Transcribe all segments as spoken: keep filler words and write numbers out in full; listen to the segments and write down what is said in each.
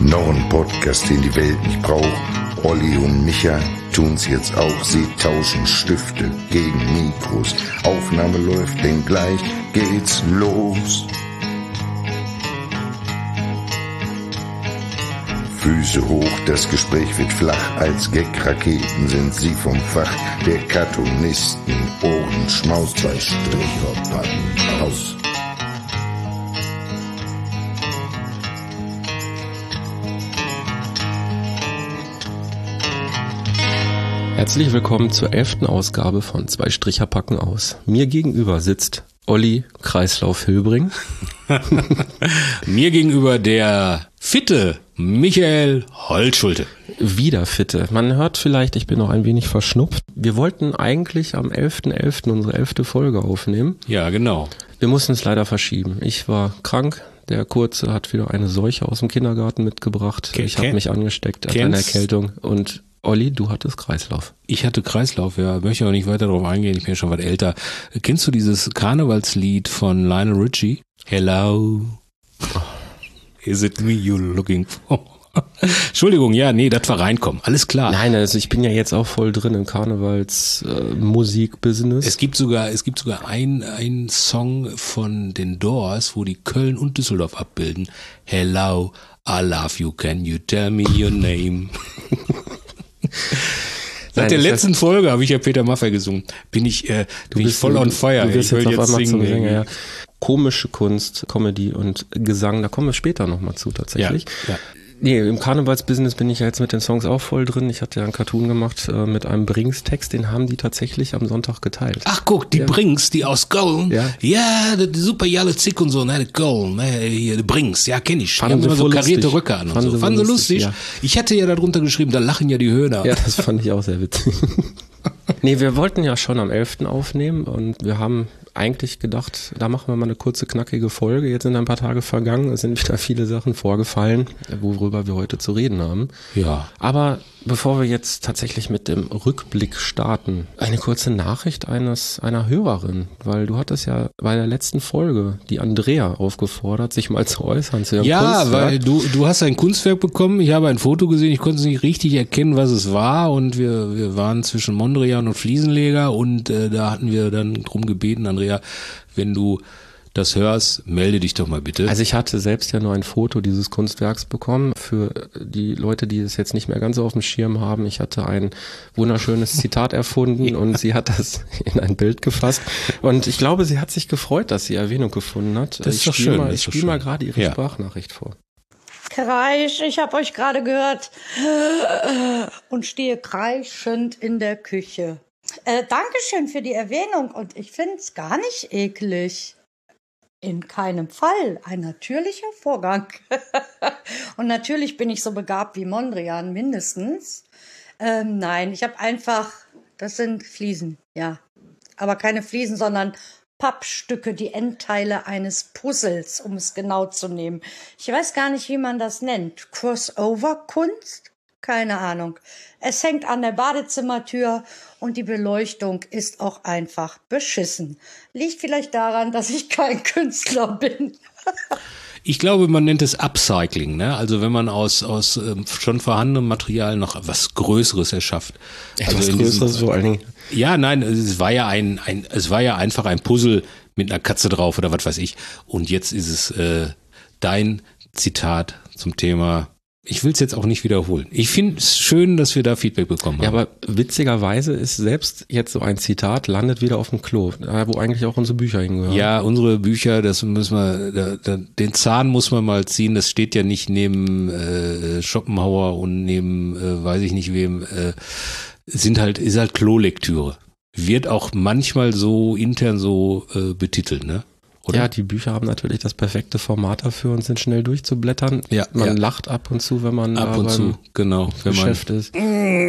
Noch ein Podcast, den die Welt nicht braucht. Olli und Micha tun's jetzt auch. Sie tauschen Stifte gegen Mikros. Aufnahme läuft, denn gleich geht's los. Füße hoch, das Gespräch wird flach. Als Gag-Raketen sind sie vom Fach der Cartoonisten. Ohrenschmaus, zwei Stricher packen aus. Herzlich willkommen zur elften Ausgabe von Zwei Stricher packen aus. Mir gegenüber sitzt Olli Kreislauf-Hilbring. Mir gegenüber der fitte Michael Holtschulte. Wieder fitte. Man hört vielleicht, ich bin noch ein wenig verschnupft. Wir wollten eigentlich am elften elften unsere elfte Folge aufnehmen. Ja, genau. Wir mussten es leider verschieben. Ich war krank. Der Kurze hat wieder eine Seuche aus dem Kindergarten mitgebracht. Ke- ich habe mich angesteckt an einer Erkältung. Und Olli, du hattest Kreislauf. Ich hatte Kreislauf, ja. Möchte aber nicht weiter darauf eingehen. Ich bin ja schon was älter. Kennst du dieses Karnevalslied von Lionel Richie? Hello. Is it me you're looking for? Entschuldigung, ja, nee, das war reinkommen. Alles klar. Nein, also ich bin ja jetzt auch voll drin im Karnevals-Musik-Business. Äh, es gibt sogar, es gibt sogar ein, ein Song von den Doors, wo die Köln und Düsseldorf abbilden. Hello, I love you, can you tell me your name? Seit Nein, der letzten Folge habe ich ja Peter Maffay gesungen. Bin ich, äh, du bin bist ich voll on fire. Du bist ich jetzt will auf jetzt einmal singen. zum Sänger, ja. Komische Kunst, Comedy und Gesang, da kommen wir später nochmal zu tatsächlich. Ja, ja. Nee, im Karnevalsbusiness bin ich ja jetzt mit den Songs auch voll drin. Ich hatte ja einen Cartoon gemacht äh, mit einem Brings-Text, den haben die tatsächlich am Sonntag geteilt. Ach guck, die ja. Brings, die aus Köln. Ja, ja die, die super jalle Zick und so, ne, die Köln, ne, hier, die Brings, ja, kenn ich. Die Fanden haben sie immer so voll karierte lustig. Röcke an und Fanden so. sie Fanden sie lustig, lustig? ja. Ich hatte ja da drunter geschrieben, da lachen ja die Höhner. Ja, das fand ich auch sehr witzig. Nee, wir wollten ja schon am elften aufnehmen und wir haben eigentlich gedacht, da machen wir mal eine kurze, knackige Folge. Jetzt sind ein paar Tage vergangen, es sind wieder viele Sachen vorgefallen, worüber wir heute zu reden haben. Ja. Aber bevor wir jetzt tatsächlich mit dem Rückblick starten, eine kurze Nachricht eines einer Hörerin, weil du hattest ja bei der letzten Folge die Andrea aufgefordert, sich mal zu äußern zu ihrem Ja, Kunstwerk. weil du du hast ein Kunstwerk bekommen, ich habe ein Foto gesehen, ich konnte es nicht richtig erkennen, was es war und wir wir waren zwischen Mondrian und Fliesenleger und äh, da hatten wir dann drum gebeten, Andrea, wenn du das hörst, melde dich doch mal bitte. Also ich hatte selbst ja nur ein Foto dieses Kunstwerks bekommen. Für die Leute, die es jetzt nicht mehr ganz so auf dem Schirm haben, ich hatte ein wunderschönes Zitat erfunden ja. und sie hat das in ein Bild gefasst. Und ich glaube, sie hat sich gefreut, dass sie Erwähnung gefunden hat. Das ist ich doch schön. Mal, das ich ist spiele mal gerade ihre ja. Sprachnachricht vor. Kreisch, ich habe euch gerade gehört und stehe kreischend in der Küche. Äh, Dankeschön für die Erwähnung und ich finde es gar nicht eklig. In keinem Fall. Ein natürlicher Vorgang. Und natürlich bin ich so begabt wie Mondrian, mindestens. Ähm, nein, ich habe einfach, das sind Fliesen, ja. Aber keine Fliesen, sondern Pappstücke, die Endteile eines Puzzles, um es genau zu nehmen. Ich weiß gar nicht, wie man das nennt. Crossover-Kunst? Keine Ahnung. Es hängt an der Badezimmertür und die Beleuchtung ist auch einfach beschissen. Liegt vielleicht daran, dass ich kein Künstler bin. Ich glaube, man nennt es Upcycling, ne? Also wenn man aus aus ähm, schon vorhandenem Material noch was Größeres erschafft. Etwas also Größeres vor allen Dingen. Ja, nein, es war ja ein ein es war ja einfach ein Puzzle mit einer Katze drauf oder was weiß ich. Und jetzt ist es äh, dein Zitat zum Thema. Ich will es jetzt auch nicht wiederholen. Ich finde es schön, dass wir da Feedback bekommen haben. Ja, aber witzigerweise ist selbst jetzt so ein Zitat, landet wieder auf dem Klo, wo eigentlich auch unsere Bücher hingehören. Ja, unsere Bücher, das müssen wir, da, da, den Zahn muss man mal ziehen, das steht ja nicht neben äh, Schopenhauer und neben, äh, weiß ich nicht wem, äh, sind halt, ist halt Klolektüre. Wird auch manchmal so intern so äh, betitelt, ne? Oder? Ja, die Bücher haben natürlich das perfekte Format dafür und sind schnell durchzublättern. Ja, man ja. lacht ab und zu, wenn man ab und beim zu, genau, wenn Geschäft man ist.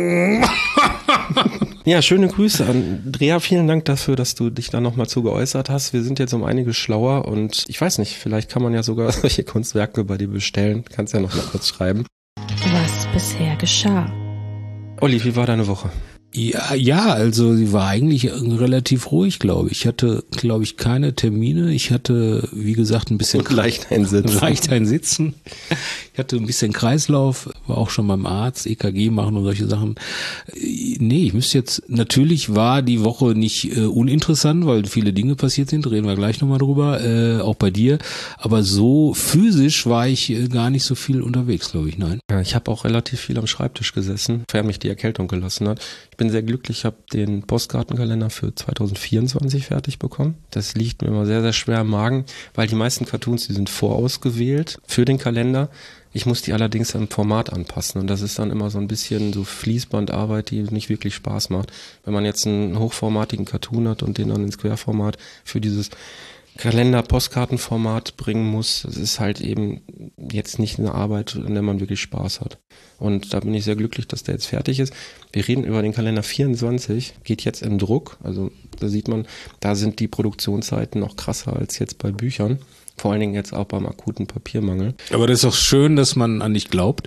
Ja, schöne Grüße an Andrea. Vielen Dank dafür, dass du dich da nochmal zu geäußert hast. Wir sind jetzt um einiges schlauer und ich weiß nicht, vielleicht kann man ja sogar solche Kunstwerke bei dir bestellen. Kannst ja noch mal kurz schreiben. Was bisher geschah. Olli, wie war deine Woche? Ja, ja, also sie war eigentlich relativ ruhig, glaube ich. Ich hatte, glaube ich, keine Termine. Ich hatte, wie gesagt, ein bisschen Und leicht ein Sitzen. Leicht ein Sitzen. Ich hatte ein bisschen Kreislauf, war auch schon beim Arzt, E K G machen und solche Sachen. Nee, ich müsste jetzt, natürlich war die Woche nicht äh, uninteressant, weil viele Dinge passiert sind, reden wir gleich nochmal drüber, äh, auch bei dir. Aber so physisch war ich äh, gar nicht so viel unterwegs, glaube ich, nein. Ja, ich habe auch relativ viel am Schreibtisch gesessen, sofern mich die Erkältung gelassen hat. Ich bin sehr glücklich, ich habe den Postkartenkalender für zwanzig vierundzwanzig fertig bekommen. Das liegt mir immer sehr, sehr schwer im Magen, weil die meisten Cartoons, die sind vorausgewählt für den Kalender. Ich muss die allerdings im Format anpassen und das ist dann immer so ein bisschen so Fließbandarbeit, die nicht wirklich Spaß macht. Wenn man jetzt einen hochformatigen Cartoon hat und den dann ins Querformat für dieses Kalender-Postkartenformat bringen muss, das ist halt eben jetzt nicht eine Arbeit, an der man wirklich Spaß hat. Und da bin ich sehr glücklich, dass der jetzt fertig ist. Wir reden über den Kalender vierundzwanzig, geht jetzt in Druck. Also da sieht man, da sind die Produktionszeiten noch krasser als jetzt bei Büchern. Vor allen Dingen jetzt auch beim akuten Papiermangel. Aber das ist doch schön, dass man an dich glaubt.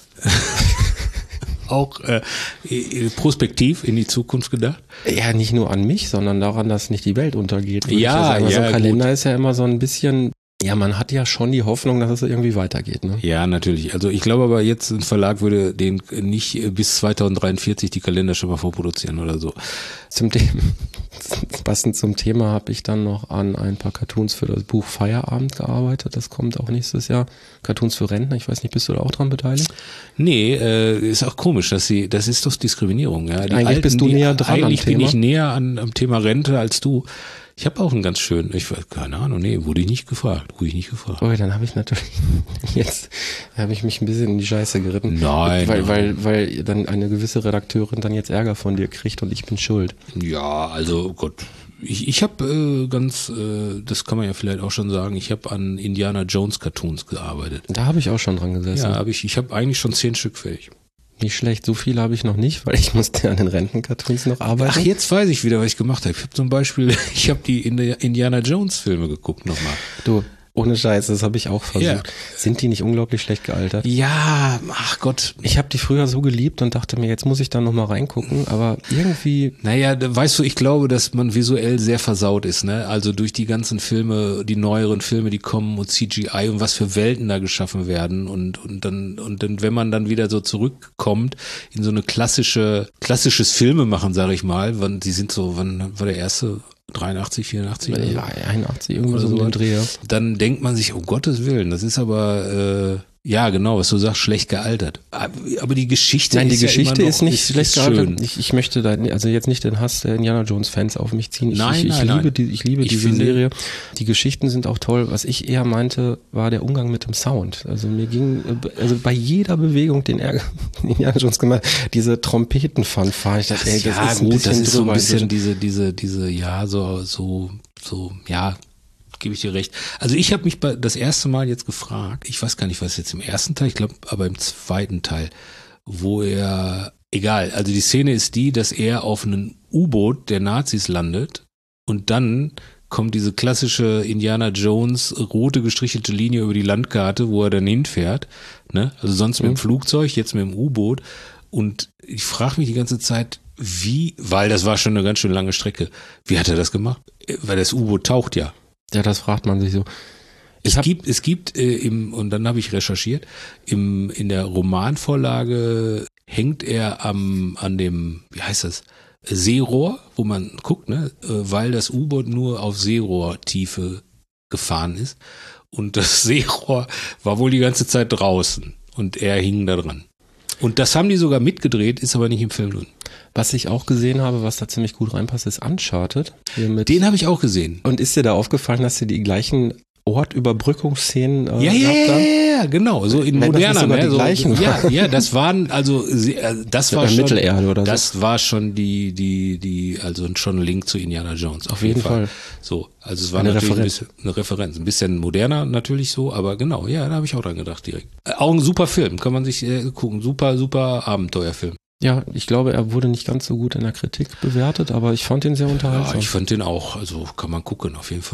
Auch äh, prospektiv in die Zukunft gedacht. Ja, nicht nur an mich, sondern daran, dass nicht die Welt untergeht. Ja, ja, sagen. Also ja, ein Kalender gut. ist ja immer so ein bisschen, ja, man hat ja schon die Hoffnung, dass es irgendwie weitergeht. Ne? Ja, natürlich. Also ich glaube aber jetzt, ein Verlag würde den nicht bis zweitausenddreiundvierzig die Kalender schon mal vorproduzieren oder so. Zum Thema, passend zum Thema habe ich dann noch an ein paar Cartoons für das Buch Feierabend gearbeitet. Das kommt auch nächstes Jahr. Cartoons für Rentner. Ich weiß nicht, bist du da auch dran beteiligt? Nee, äh, ist auch komisch, dass sie, das ist doch Diskriminierung. Ja. Die Eigentlich Alten, bist du die, näher dran Eigentlich am bin Thema. ich näher an, am Thema Rente als du. Ich habe auch einen ganz schönen, ich weiß, keine Ahnung, nee, wurde ich nicht gefragt, wurde ich nicht gefragt. Oh, dann habe ich natürlich, jetzt habe ich mich ein bisschen in die Scheiße geritten. Nein, Weil, nein. weil, weil dann eine gewisse Redakteurin dann jetzt Ärger von dir kriegt und ich bin schuld. Ja, also Gott, ich, ich habe äh, ganz, äh, das kann man ja vielleicht auch schon sagen, ich habe an Indiana Jones Cartoons gearbeitet. Da habe ich auch schon dran gesessen. Ja, habe ich, ich habe eigentlich schon zehn Stück fertig. Nicht schlecht, so viele habe ich noch nicht, weil ich musste an den Rentencartoons noch arbeiten. Ach, jetzt weiß ich wieder, was ich gemacht habe. Ich habe zum Beispiel, ich habe die Indiana Jones Filme geguckt nochmal. Du, ohne Scheiß, das habe ich auch versucht. Ja. Sind die nicht unglaublich schlecht gealtert? Ja, ach Gott. Ich habe die früher so geliebt und dachte mir, jetzt muss ich da nochmal reingucken, aber irgendwie... Naja, da, weißt du, ich glaube, dass man visuell sehr versaut ist, ne? Also durch die ganzen Filme, die neueren Filme, die kommen und C G I und was für Welten da geschaffen werden und, und dann, und dann, wenn man dann wieder so zurückkommt in so eine klassische, klassisches Filme machen, sage ich mal, wann, die sind so, wann war der erste? dreiundachtzig, vierundachtzig? Ja, einundachtzig, irgendwas Oder so so. im Dreh. Dann denkt man sich, um Gottes Willen, das ist aber, äh, ja genau, was du sagst, schlecht gealtert. Aber die Geschichte Nein, die ist ja Geschichte immer noch, ist nicht ist, schlecht ist gealtert. schön. Ich, ich möchte da, also jetzt nicht den Hass der Indiana Jones Fans auf mich ziehen. Ich, Nein, ich, ich nein, liebe nein. die, ich liebe Ich diese finde- Serie. Die Geschichten sind auch toll. Was ich eher meinte, war der Umgang mit dem Sound. Also mir ging, also bei jeder Bewegung, den er Indiana Jones gemacht hat, diese Trompetenfanfare, ich dachte, ey, das ja, ist ein gut, bisschen das ist so ein drüber. bisschen diese, diese, diese, ja, so, so, so, ja, gebe ich dir recht. Also ich habe mich bei, das erste Mal jetzt gefragt, ich weiß gar nicht, was jetzt im ersten Teil, ich glaube, aber im zweiten Teil, wo er, egal, also die Szene ist die, dass er auf einem U-Boot der Nazis landet und dann kommt diese klassische Indiana Jones rote gestrichelte Linie über die Landkarte, wo er dann hinfährt, ne? Also sonst mit dem Flugzeug, jetzt mit dem U-Boot. Und ich frage mich die ganze Zeit, wie, weil das war schon eine ganz schön lange Strecke, wie hat er das gemacht? Weil das U-Boot taucht ja. Ja, das fragt man sich so. Ich Es hab, gibt, es gibt äh, im, und dann habe ich recherchiert, im, in der Romanvorlage hängt er am, an dem, wie heißt das, Seerohr, wo man guckt, ne, äh, weil das U-Boot nur auf Seerohrtiefe gefahren ist. Und das Seerohr war wohl die ganze Zeit draußen und er hing da dran. Und das haben die sogar mitgedreht, ist aber nicht im Film drin. was ich auch gesehen habe, was da ziemlich gut reinpasst, ist Uncharted. Hier mit Den habe ich auch gesehen. Und ist dir da aufgefallen, dass sie die gleichen Ortüberbrückungsszenen äh, Ja, ja, gehabt ja, haben? ja, genau, so in Wenn das nicht moderner, sogar ne, die so, gleichen ja, ja, das waren also sehr- das war Ja, schon Mittelerde oder so. das war schon die die die also schon ein Link zu Indiana Jones auf, Auf jeden Fall. So, also es war Eine natürlich Referenz. ein bisschen eine Referenz, ein bisschen moderner natürlich so, aber genau, ja, da habe ich auch dran gedacht direkt. Äh, Auch ein super Film, kann man sich äh, gucken, super super Abenteuerfilm. Ja, ich glaube, er wurde nicht ganz so gut in der Kritik bewertet, aber ich fand ihn sehr Ja, unterhaltsam. ich fand den auch, also kann man gucken auf jeden Fall. Ich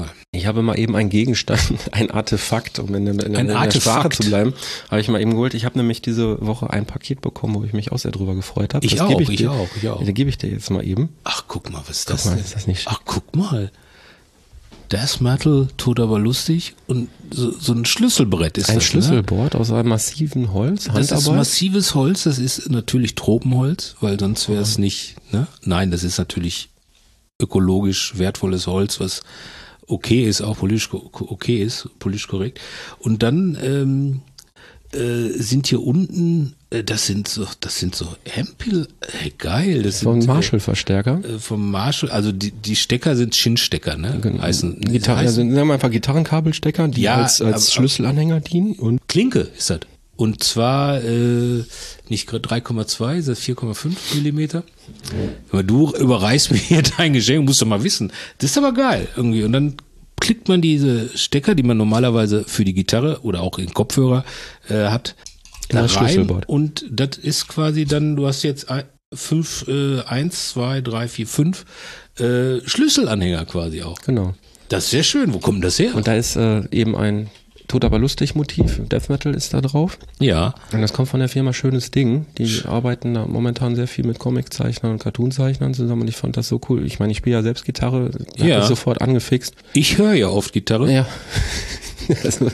habe mal eben einen Gegenstand, ein Artefakt, um in, der- in, der- Ein in der Sprache Artefakt. zu bleiben, habe ich mal eben geholt. Ich habe nämlich diese Woche ein Paket bekommen, wo ich mich auch sehr drüber gefreut habe. Ich Das auch, gebe ich dir, auch, ich auch. Da gebe ich dir jetzt mal eben. Ach, guck mal, was ist Guck das mal, denn? ist das nicht schön? Ach, guck mal. Death Metal, tot aber lustig und so, so ein Schlüsselbrett ist Ein das, Schlüsselboard aus einem massiven Holz, Ne? Das ist Handarbeit. massives Holz, das ist natürlich Tropenholz, weil sonst wäre es nicht, ne? Nein, das ist natürlich ökologisch wertvolles Holz, was okay ist, auch politisch ko- okay ist, politisch korrekt. Und dann ähm, äh, sind hier unten, äh, das sind so, das sind so Ampel, hey, geil, das So ein sind Marshall-Verstärker. äh, vom Marshall, also die, die Stecker sind Schinnstecker, ne? Heißen, Gitarre, also heißen sagen wir einfach Gitarrenkabelstecker, die Ja, als, als aber- Schlüsselanhänger dienen und Klinke ist das. Und zwar äh, nicht drei Komma zwei, das ist vier Komma fünf Millimeter. Aber du überreichst mir hier dein Geschenk, musst du mal wissen. Das ist aber geil irgendwie. Und dann klickt man diese Stecker, die man normalerweise für die Gitarre oder auch in Kopfhörer äh, hat, da das rein. Schlüsselbord. Und das ist quasi dann, du hast jetzt ein, fünf, äh, eins, zwei, drei, vier, fünf äh, Schlüsselanhänger quasi auch. genau. Das ist sehr schön. Wo kommt das her? Und da ist äh, eben ein Tot aber lustig Motiv, Death Metal ist da drauf. ja. Und das kommt von der Firma Schönes Ding. Die arbeiten da momentan sehr viel mit Comiczeichnern und Cartoonzeichnern zusammen und ich fand das so cool. Ich meine, ich spiele ja selbst Gitarre, hat Ja. mich sofort angefixt. Ich höre ja oft Gitarre. Ja. Also,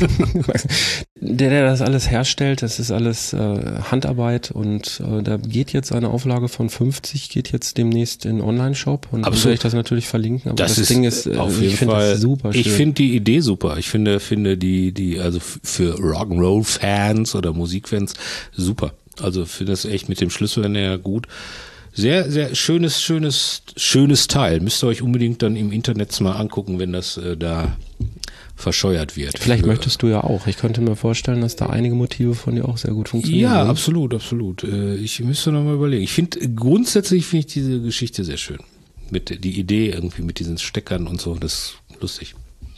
der, der das alles herstellt, das ist alles äh, Handarbeit und äh, da geht jetzt eine Auflage von fünfzig, geht jetzt demnächst in den Online-Shop und dann Absolut. werde ich das natürlich verlinken. Aber das, Das, ist Ding ist, äh, auf ich jeden finde Fall das super schön. Ich finde die Idee super. Ich finde, finde die, die, also f- für Rock'n'Roll-Fans oder Musikfans super. Also finde das echt mit dem Schlüsselanhänger gut. Sehr, sehr schönes, schönes, schönes Teil. Müsst ihr euch unbedingt dann im Internet mal angucken, wenn das äh, da verscheuert wird. Vielleicht Für- möchtest du ja auch. Ich könnte mir vorstellen, dass da einige Motive von dir auch sehr gut funktionieren. Ja, würden. absolut, absolut. Äh, Ich müsste noch mal überlegen. Ich finde, grundsätzlich finde ich diese Geschichte sehr schön. Mit die Idee irgendwie mit diesen Steckern und so, das ist lustig.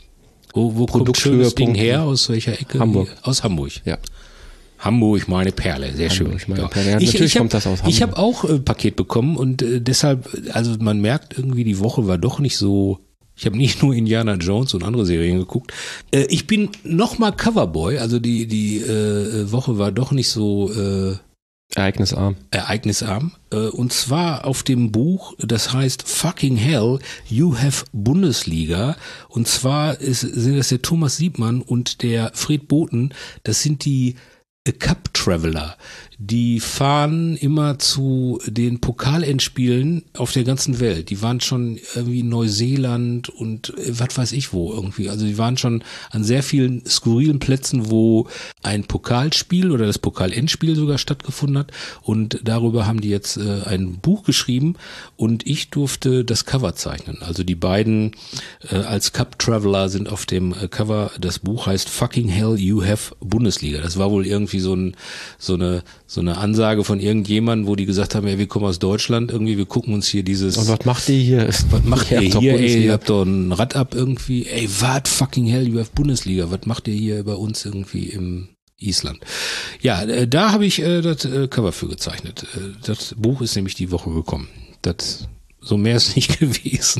Wo, wo kommt Produkthöhepunkt schönes Ding her? Aus welcher Ecke? Hamburg. Aus Hamburg. Ja. Hamburg, meine Perle, sehr Hamburg, schön. meine Perle. Ja, natürlich hab, kommt das aus Ich Hamburg. habe auch äh, Paket bekommen und äh, deshalb, also man merkt irgendwie, die Woche war doch nicht so. Ich habe nicht nur Indiana Jones und andere Serien geguckt. Äh, ich bin noch mal Coverboy, also die die äh, Woche war doch nicht so äh, Ereignisarm. ereignisarm. Äh, und zwar auf dem Buch, das heißt Fucking Hell, You Have Bundesliga. Und zwar ist, sind das der Thomas Siebmann und der Fred Boten. Das sind die äh, Cup Traveler. Die fahren immer zu den Pokalendspielen auf der ganzen Welt. Die waren schon irgendwie in Neuseeland und äh, was weiß ich wo irgendwie. Also die waren schon an sehr vielen skurrilen Plätzen, wo ein Pokalspiel oder das Pokalendspiel sogar stattgefunden hat. Und darüber haben die jetzt äh, ein Buch geschrieben und ich durfte das Cover zeichnen. Also die beiden äh, als Cup Traveler sind auf dem äh, Cover. Das Buch heißt Fucking Hell, You Have Bundesliga. Das war wohl irgendwie so ein so eine so eine Ansage von irgendjemandem, wo die gesagt haben, ey, wir kommen aus Deutschland, irgendwie, wir gucken uns hier dieses, Und was macht ihr hier? was macht ihr habt doch hier, ey, Bundesliga. ihr habt doch ein Rad ab irgendwie, ey, wat fucking hell, you have Bundesliga, was macht ihr hier bei uns irgendwie im Island? Ja, äh, da habe ich äh, das äh, Cover für gezeichnet. Äh, das Buch ist nämlich die Woche gekommen. Das, so mehr ist nicht gewesen.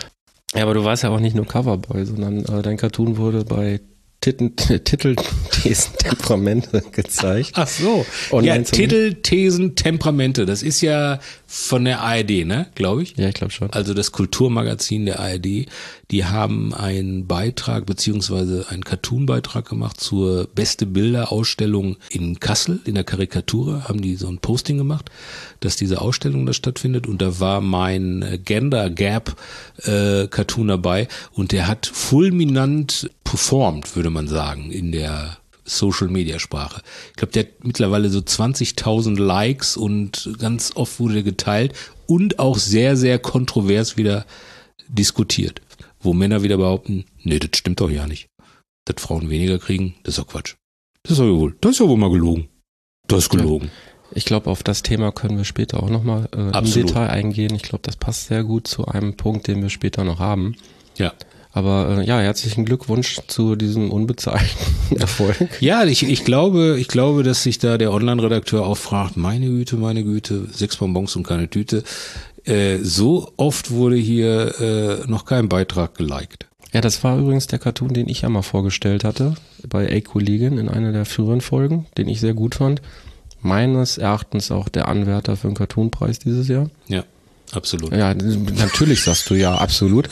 Ja, aber du warst ja auch nicht nur Coverboy, sondern äh, dein Cartoon wurde bei Titten, Titel, Thesen, Temperamente gezeigt. Ach so. Online Ja, zum- Titel, Thesen, Temperamente. Das ist ja von der A R D, ne? Glaube ich. Ja, ich glaube schon. Also das Kulturmagazin der A R D, die haben einen Beitrag beziehungsweise einen Cartoon-Beitrag gemacht zur Beste Bilder-Ausstellung in Kassel, in der Karikatur, haben die so ein Posting gemacht, dass diese Ausstellung da stattfindet und da war mein äh, Gender Gap äh, Cartoon dabei und der hat fulminant performt, würde man sagen, in der Social-Media-Sprache. Ich glaube, der hat mittlerweile so zwanzigtausend Likes und ganz oft wurde der geteilt und auch sehr, sehr kontrovers wieder diskutiert. Wo Männer wieder behaupten, nee, das stimmt doch ja nicht. Dass Frauen weniger kriegen, das ist doch Quatsch. Das ist doch wohl, das ist ja wohl mal gelogen. Das ist gelogen. Ich glaube, auf das Thema können wir später auch nochmal äh, im Absolut. Detail eingehen. Ich glaube, das passt sehr gut zu einem Punkt, den wir später noch haben. Ja. Aber äh, ja, herzlichen Glückwunsch zu diesem unbezahlten Erfolg. Ja, ich, ich glaube, ich glaube, dass sich da der Online-Redakteur auch fragt, meine Güte, meine Güte, sechs Bonbons und keine Tüte. Äh, so oft wurde hier äh, noch kein Beitrag geliked. Ja, das war übrigens der Cartoon, den ich ja mal vorgestellt hatte, bei A-Kollegin in einer der früheren Folgen, den ich sehr gut fand. Meines Erachtens auch der Anwärter für den Cartoonpreis dieses Jahr. Ja, absolut. Ja, natürlich sagst du ja, absolut.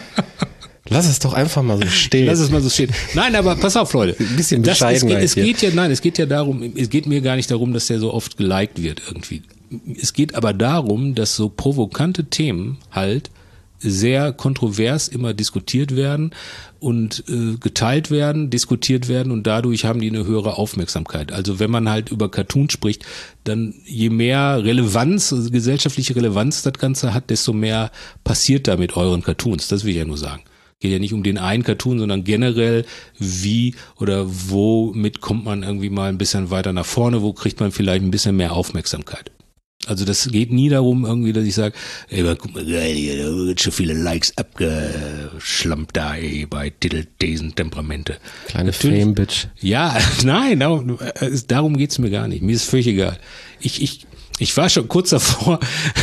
Lass es doch einfach mal so stehen. Lass es mal so stehen. Nein, aber pass auf, Leute. Ein bisschen das, es, Bescheidenheit es hier. geht ja, nein, es geht ja darum, es geht mir gar nicht darum, dass der so oft geliked wird irgendwie. Es geht aber darum, dass so provokante Themen halt sehr kontrovers immer diskutiert werden und äh, geteilt werden, diskutiert werden und dadurch haben die eine höhere Aufmerksamkeit. Also wenn man halt über Cartoon spricht, dann je mehr Relevanz, also gesellschaftliche Relevanz das Ganze hat, desto mehr passiert da mit euren Cartoons. Das will ich ja nur sagen. Geht ja nicht um den einen Cartoon, sondern generell wie oder womit kommt man irgendwie mal ein bisschen weiter nach vorne, wo kriegt man vielleicht ein bisschen mehr Aufmerksamkeit. Also das geht nie darum irgendwie, dass ich sage, ey, guck mal, geil, hier, da wird schon viele Likes abgeschlampt da, ey, bei Titelthesen, Temperamente. Kleine Natürlich- Fame-Bitch. Ja, nein, darum, äh, darum geht's mir gar nicht. Mir ist völlig egal. Ich, ich, ich war schon kurz davor.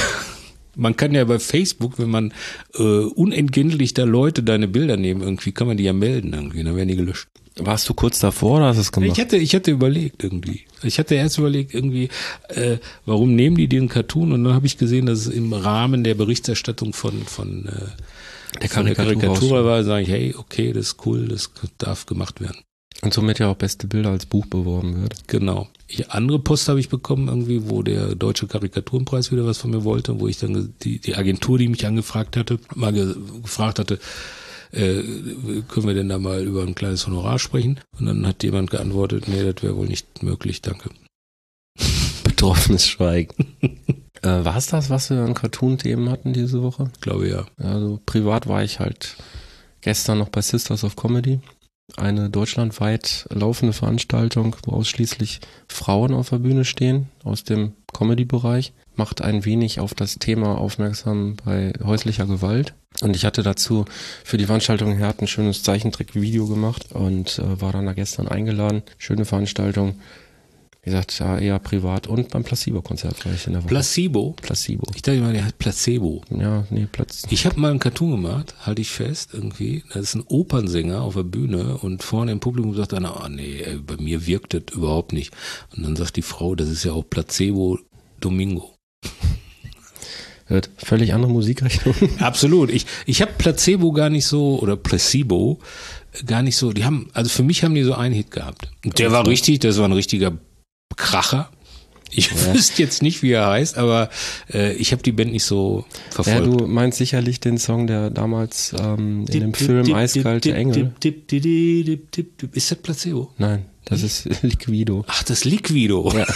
Man kann ja bei Facebook, wenn man äh, unentgeltlich da Leute deine Bilder nehmen, irgendwie kann man die ja melden irgendwie, dann werden die gelöscht. Warst du kurz davor oder hast du es gemacht? Ich hatte, ich hatte überlegt irgendwie. Ich hatte erst überlegt irgendwie, äh, warum nehmen die den Cartoon? Und dann habe ich gesehen, dass es im Rahmen der Berichterstattung von von, äh, Der von der Karikatur Karikatur war, sage ich, hey, okay, das ist cool, das darf gemacht werden. Und somit ja auch beste Bilder als Buch beworben wird. Genau. Ich, andere Post habe ich bekommen irgendwie, wo der Deutsche Karikaturenpreis wieder was von mir wollte, wo ich dann ge- die, die Agentur, die mich angefragt hatte, mal ge, gefragt hatte, äh, können wir denn da mal über ein kleines Honorar sprechen? Und dann hat jemand geantwortet, nee, das wäre wohl nicht möglich, danke. Betroffenes Schweigen. äh, war es das, was wir an Cartoon-Themen hatten diese Woche? Ich glaube ja. Also privat war ich halt gestern noch bei Sisters of Comedy. Eine deutschlandweit laufende Veranstaltung, wo ausschließlich Frauen auf der Bühne stehen, aus dem Comedy-Bereich. Macht ein wenig auf das Thema aufmerksam bei häuslicher Gewalt. Und ich hatte dazu für die Veranstaltung her ein schönes Zeichentrick-Video gemacht und äh, war dann da gestern eingeladen. Schöne Veranstaltung. Wie gesagt, ja, eher privat. Und beim Placebo-Konzert war ich in der Woche. Placebo? Placebo. Ich dachte immer, der hat Placebo. Ja, nee, Platz. Ich habe mal einen Cartoon gemacht, halte ich fest irgendwie. Das ist ein Opernsänger auf der Bühne und vorne im Publikum sagt einer, oh nee, ey, bei mir wirkt das überhaupt nicht. Und dann sagt die Frau, das ist ja auch Placebo Domingo. Hört völlig andere Musikrichtung. Absolut. Ich, ich habe Placebo gar nicht so, oder Placebo gar nicht so, die haben, also für mich haben die so einen Hit gehabt. Und der war richtig, das war ein richtiger Kracher. Ich Ja. wüsste jetzt nicht, wie er heißt, aber äh, ich habe die Band nicht so Ja, verfolgt. du meinst sicherlich den Song, der damals ähm, in dem Film Eiskalte Engel. Ist das Placebo? Nein, das ist Liquido. Ach, das Liquido. Ja.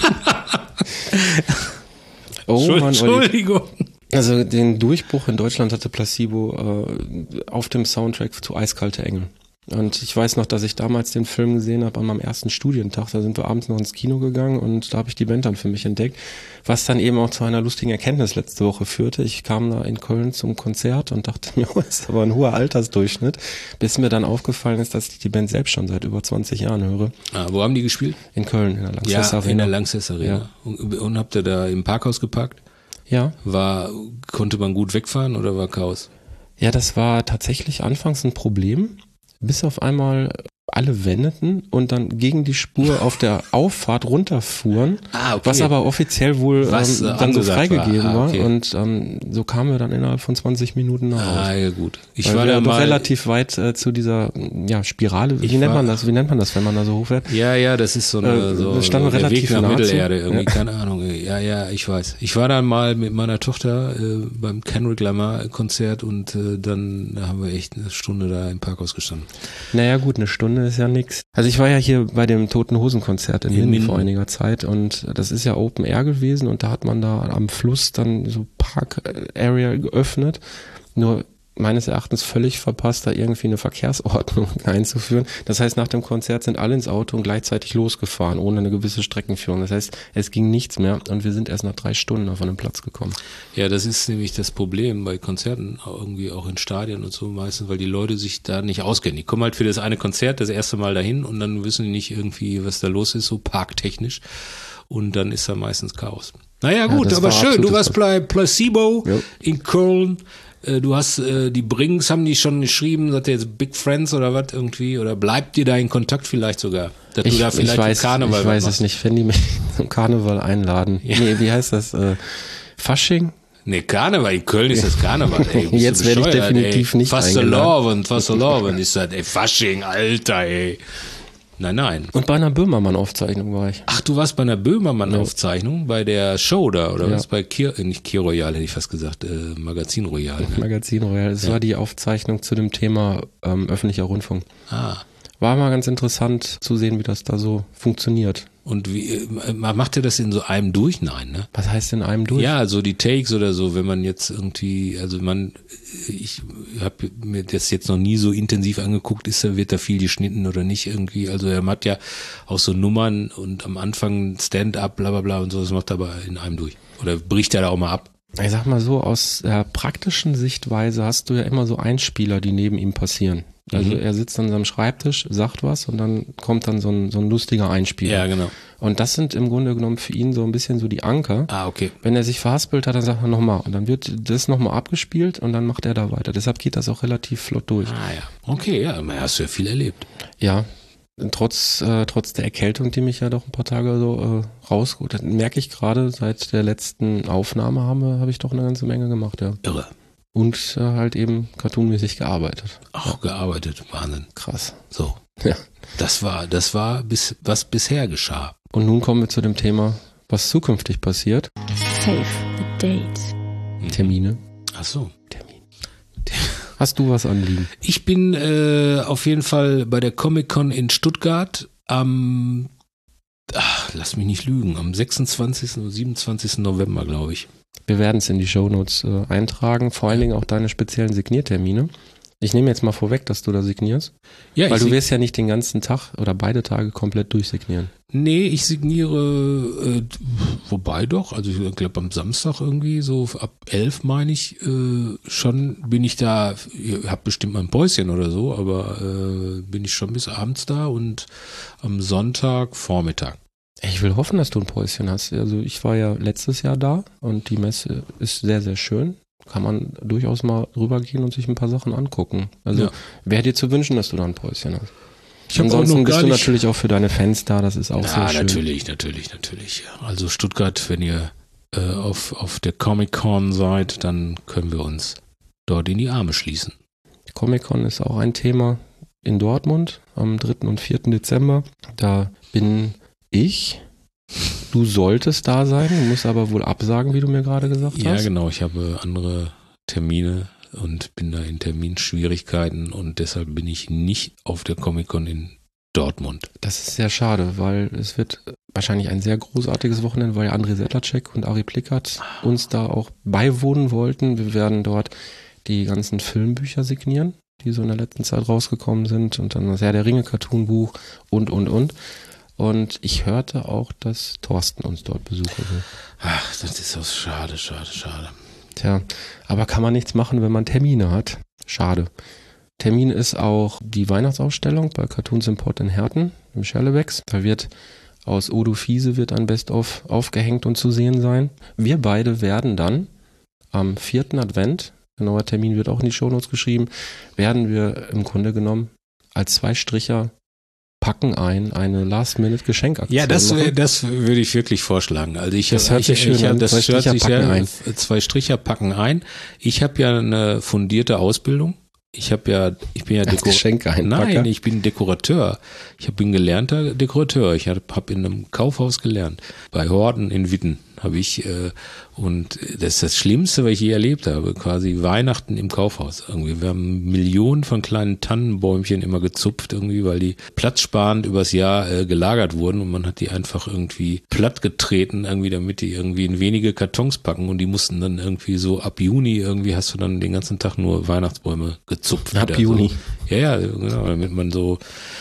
Oh Mann, Olli. Entschuldigung. Also den Durchbruch in Deutschland hatte Placebo äh, auf dem Soundtrack zu Eiskalte Engel. Und ich weiß noch, dass ich damals den Film gesehen habe an meinem ersten Studientag. Da sind wir abends noch ins Kino gegangen und da habe ich die Band dann für mich entdeckt. Was dann eben auch zu einer lustigen Erkenntnis letzte Woche führte. Ich kam da in Köln zum Konzert und dachte mir, oh, das ist aber ein hoher Altersdurchschnitt. Bis mir dann aufgefallen ist, dass ich die Band selbst schon seit über zwanzig Jahren höre. Ah, wo haben die gespielt? In Köln, in der Lanxess Ja, Arena. in der Lanxess Arena. Ja. Und, und habt ihr da im Parkhaus geparkt? Ja. War, konnte man gut wegfahren oder war Chaos? Ja, das war tatsächlich anfangs ein Problem, bis auf einmal alle wendeten und dann gegen die Spur auf der Auffahrt runterfuhren, Ah, okay. was aber offiziell wohl Was, ähm, äh, dann so angesagt freigegeben war. war, Ah, okay. und ähm, so kamen wir dann innerhalb von zwanzig Minuten nach Hause. Ah, ja gut. Ich Weil war wir da doch mal relativ weit äh, zu dieser ja, Spirale, wie Ich nennt war- man das, wie nennt man das, wenn man da so hochfährt? Ja, ja, das ist so eine, Äh, so, wir standen so der relativ Weg nach nah zu. Mittelerde irgendwie, Ja. keine Ahnung. Ja, ja, ich weiß. Ich war dann mal mit meiner Tochter äh, beim Kendrick Lamar Konzert und äh, dann da haben wir echt eine Stunde da im Parkhaus gestanden. Naja gut, eine Stunde ist ja nix. Also ich war ja hier bei dem Toten Hosen Konzert in In Minden Minden. vor einiger Zeit und das ist ja Open Air gewesen und da hat man da am Fluss dann so Park Area geöffnet. Nur meines Erachtens völlig verpasst, da irgendwie eine Verkehrsordnung einzuführen. Das heißt, nach dem Konzert sind alle ins Auto und gleichzeitig losgefahren, ohne eine gewisse Streckenführung. Das heißt, es ging nichts mehr und wir sind erst nach drei Stunden auf einen Platz gekommen. Ja, das ist nämlich das Problem bei Konzerten, auch irgendwie auch in Stadien und so meistens, weil die Leute sich da nicht auskennen. Die kommen halt für das eine Konzert das erste Mal dahin und dann wissen die nicht irgendwie, was da los ist, so parktechnisch. Und dann ist da meistens Chaos. Naja gut, das aber war schön, du absolutes warst bei Placebo Jo. in Köln. Äh, du hast, äh, die Brings haben die schon geschrieben, seid ihr jetzt Big Friends oder was irgendwie? Oder bleibt ihr da in Kontakt vielleicht sogar? Dass Ich, du da vielleicht ich weiß, Karneval ich weiß machst? es nicht, wenn die mich zum Karneval einladen. Ja. Nee, wie heißt das? Äh, Fasching? Nee, Karneval, in Köln ist das Karneval, ey. Bist Jetzt du werde ich bescheuert, definitiv ey. nicht Fastelovend, Fastelovend ist das, ey, Fasching, Alter, ey. Nein, nein. Und bei einer Böhmermann-Aufzeichnung war ich. Ach, du warst bei einer Böhmermann-Aufzeichnung, bei der Show da, oder Ja. was? Bei Kier, äh, nicht Kier Royal, hätte ich fast gesagt, äh, Magazin Royal. Ne? Magazin Royal. Es Ja. war die Aufzeichnung zu dem Thema ähm, öffentlicher Rundfunk. Ah. War mal ganz interessant zu sehen, wie das da so funktioniert. Und wie, äh, macht ihr das in so einem durch? Nein, ne? Was heißt in einem durch? Ja, so die Takes oder so, wenn man jetzt irgendwie, also man, ich habe mir das jetzt noch nie so intensiv angeguckt, ist da, wird da viel geschnitten oder nicht irgendwie, also er hat ja auch so Nummern und am Anfang Stand-up, bla bla bla und so, das macht er aber in einem durch. Oder bricht er da auch mal ab? Ich sag mal so, aus der praktischen Sichtweise hast du ja immer so Einspieler, die neben ihm passieren. Also Mhm. er sitzt an seinem Schreibtisch, sagt was und dann kommt dann so ein, so ein lustiger Einspieler. Ja, genau. Und das sind im Grunde genommen für ihn so ein bisschen so die Anker. Ah, okay. Wenn er sich verhaspelt hat, dann sagt er nochmal. Und dann wird das nochmal abgespielt und dann macht er da weiter. Deshalb geht das auch relativ flott durch. Ah ja, okay, ja, aber hast du ja viel erlebt. Ja, trotz, äh, trotz der Erkältung, die mich ja doch ein paar Tage so äh, rausgeholt hat, merke ich gerade, seit der letzten Aufnahme habe, habe ich doch eine ganze Menge gemacht, ja. Irre. Und äh, halt eben cartoonmäßig gearbeitet. Auch gearbeitet, Wahnsinn. Krass. So. Ja. Das war, das war bis, was bisher geschah. Und nun kommen wir zu dem Thema, was zukünftig passiert. Save the date. Termine. Ach so. Termin. Hast du was anliegen? Ich bin äh, auf jeden Fall bei der Comic-Con in Stuttgart am, ach, lass mich nicht lügen, am sechsundzwanzigsten oder siebenundzwanzigsten November, glaube ich. Wir werden es in die Shownotes äh, eintragen, vor allen Dingen auch deine speziellen Signiertermine. Ich nehme jetzt mal vorweg, dass du da signierst, Ja, weil ich du sig- wirst ja nicht den ganzen Tag oder beide Tage komplett durchsignieren. Nee, ich signiere, äh, wobei doch, also ich glaube am Samstag irgendwie, so ab elf meine ich, äh, schon bin ich da, ich hab bestimmt mal ein Päuschen oder so, aber äh, bin ich schon bis abends da und am Sonntag Vormittag. Ich will hoffen, dass du ein Päuschen hast. Also ich war ja letztes Jahr da und die Messe ist sehr, sehr schön. Kann man durchaus mal rübergehen und sich ein paar Sachen angucken. Also Ja. wäre dir zu wünschen, dass du da ein Päuschen hast. Ich hab auch Ansonsten noch bist gar du nicht- natürlich auch für deine Fans da, das ist auch sehr Ja, schön. natürlich, natürlich, natürlich. Also Stuttgart, wenn ihr äh, auf, auf der Comic-Con seid, dann können wir uns dort in die Arme schließen. Comic-Con ist auch ein Thema in Dortmund am dritten und vierten Dezember. Da bin ich. Du solltest da sein, du musst aber wohl absagen, wie du mir gerade gesagt Ja, hast. genau. Ich habe andere Termine und bin da in Terminschwierigkeiten und deshalb bin ich nicht auf der Comic-Con in Dortmund. Das ist sehr schade, weil es wird wahrscheinlich ein sehr großartiges Wochenende, weil André Sedlacek und Ari Plickert uns da auch beiwohnen wollten. Wir werden dort die ganzen Filmbücher signieren, die so in der letzten Zeit rausgekommen sind und dann das Herr der Ringe Cartoonbuch und, und, und. Und ich hörte auch, dass Thorsten uns dort besuchen will. Ach, das ist so schade, schade, schade. Tja, aber kann man nichts machen, wenn man Termine hat. Schade. Termin ist auch die Weihnachtsausstellung bei Cartoons Import in Herten im Scherlebecks. Da wird aus Odo Fiese wird ein Best-of aufgehängt und zu sehen sein. Wir beide werden dann am vierten Advent, genauer Termin wird auch in die Shownotes geschrieben, werden wir im Grunde genommen als zwei Stricher packen ein, eine Last-Minute-Geschenkaktion Ja, das, machen. das würde ich wirklich vorschlagen. Also ich, Das hört ich, sich schön ich, an. Das Zwei hört Stricher sich packen sehr, ein. Zwei Stricher packen ein. Ich habe ja eine fundierte Ausbildung. Ich habe ja, ich bin ja Als Dekor- Geschenkeeinpacker? Nein, ich bin Dekorateur. Ich bin gelernter Dekorateur. Ich habe hab in einem Kaufhaus gelernt. Bei Horden in Witten habe ich, äh, und das ist das Schlimmste, was ich je erlebt habe, quasi Weihnachten im Kaufhaus. Irgendwie, wir haben Millionen von kleinen Tannenbäumchen immer gezupft irgendwie, weil die platzsparend übers Jahr äh, gelagert wurden und man hat die einfach irgendwie plattgetreten irgendwie, damit die irgendwie in wenige Kartons packen und die mussten dann irgendwie so ab Juni irgendwie hast du dann den ganzen Tag nur Weihnachtsbäume gezupft. Ab wieder Juni. So. Ja, ja, genau, damit man so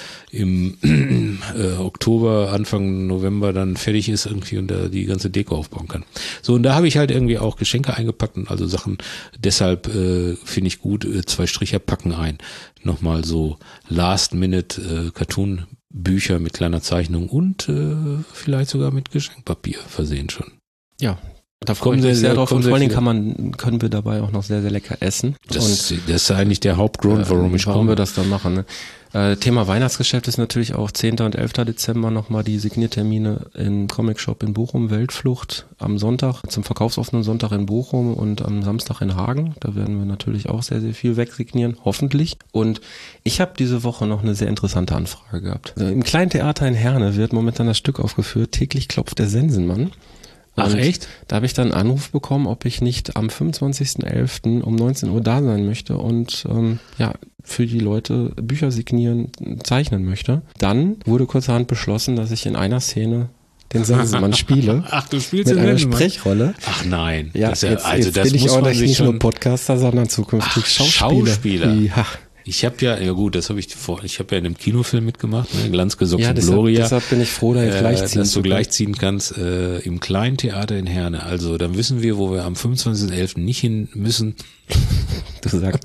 im äh, Oktober, Anfang November dann fertig ist irgendwie und da die ganze Deko aufbauen kann. So, und da habe ich halt irgendwie auch Geschenke eingepackt und also Sachen, deshalb äh, finde ich gut, äh, zwei Stricher packen ein. Nochmal so Last-Minute äh, Cartoon-Bücher mit kleiner Zeichnung und äh, vielleicht sogar mit Geschenkpapier versehen schon. Ja, Da freue ich mich sehr drauf und vor allen Dingen kann man, können wir dabei auch noch sehr, sehr lecker essen. Das, und, das ist eigentlich der Hauptgrund, warum ich warum komme. wir das dann machen. Ne? Äh, Thema Weihnachtsgeschäft ist natürlich auch zehnten und elften Dezember nochmal die Signiertermine im Comic Shop in Bochum, Weltflucht am Sonntag, zum verkaufsoffenen Sonntag in Bochum und am Samstag in Hagen. Da werden wir natürlich auch sehr, sehr viel wegsignieren, hoffentlich. Und ich habe diese Woche noch eine sehr interessante Anfrage gehabt. Also im kleinen Theater in Herne wird momentan das Stück aufgeführt, Täglich klopft der Sensenmann. Ach Und echt? Da habe ich dann einen Anruf bekommen, ob ich nicht am fünfundzwanzigsten elften um neunzehn Uhr da sein möchte und ähm, ja für die Leute Bücher signieren, zeichnen möchte. Dann wurde kurzerhand beschlossen, dass ich in einer Szene den Sensenmann spiele. Ach, du spielst mit den einer Sensenmann? Sprechrolle. Ach nein. Ja, das ist ja, jetzt, also jetzt das bin ich muss auch man nicht, sich nicht schon, nur Podcaster, sondern zukünftig Ach, Schauspieler. Schauspieler. Ja. Ich habe ja, ja gut, das habe ich vor, ich habe ja in einem Kinofilm mitgemacht, ne, Glanzgesucht Ja, und deshalb, Gloria. deshalb bin ich froh, da jetzt gleich äh, ziehen dass zu du können. gleichziehen kannst äh, im kleinen Theater in Herne. Also dann wissen wir, wo wir am fünfundzwanzigsten elften nicht hin müssen. Du sagst,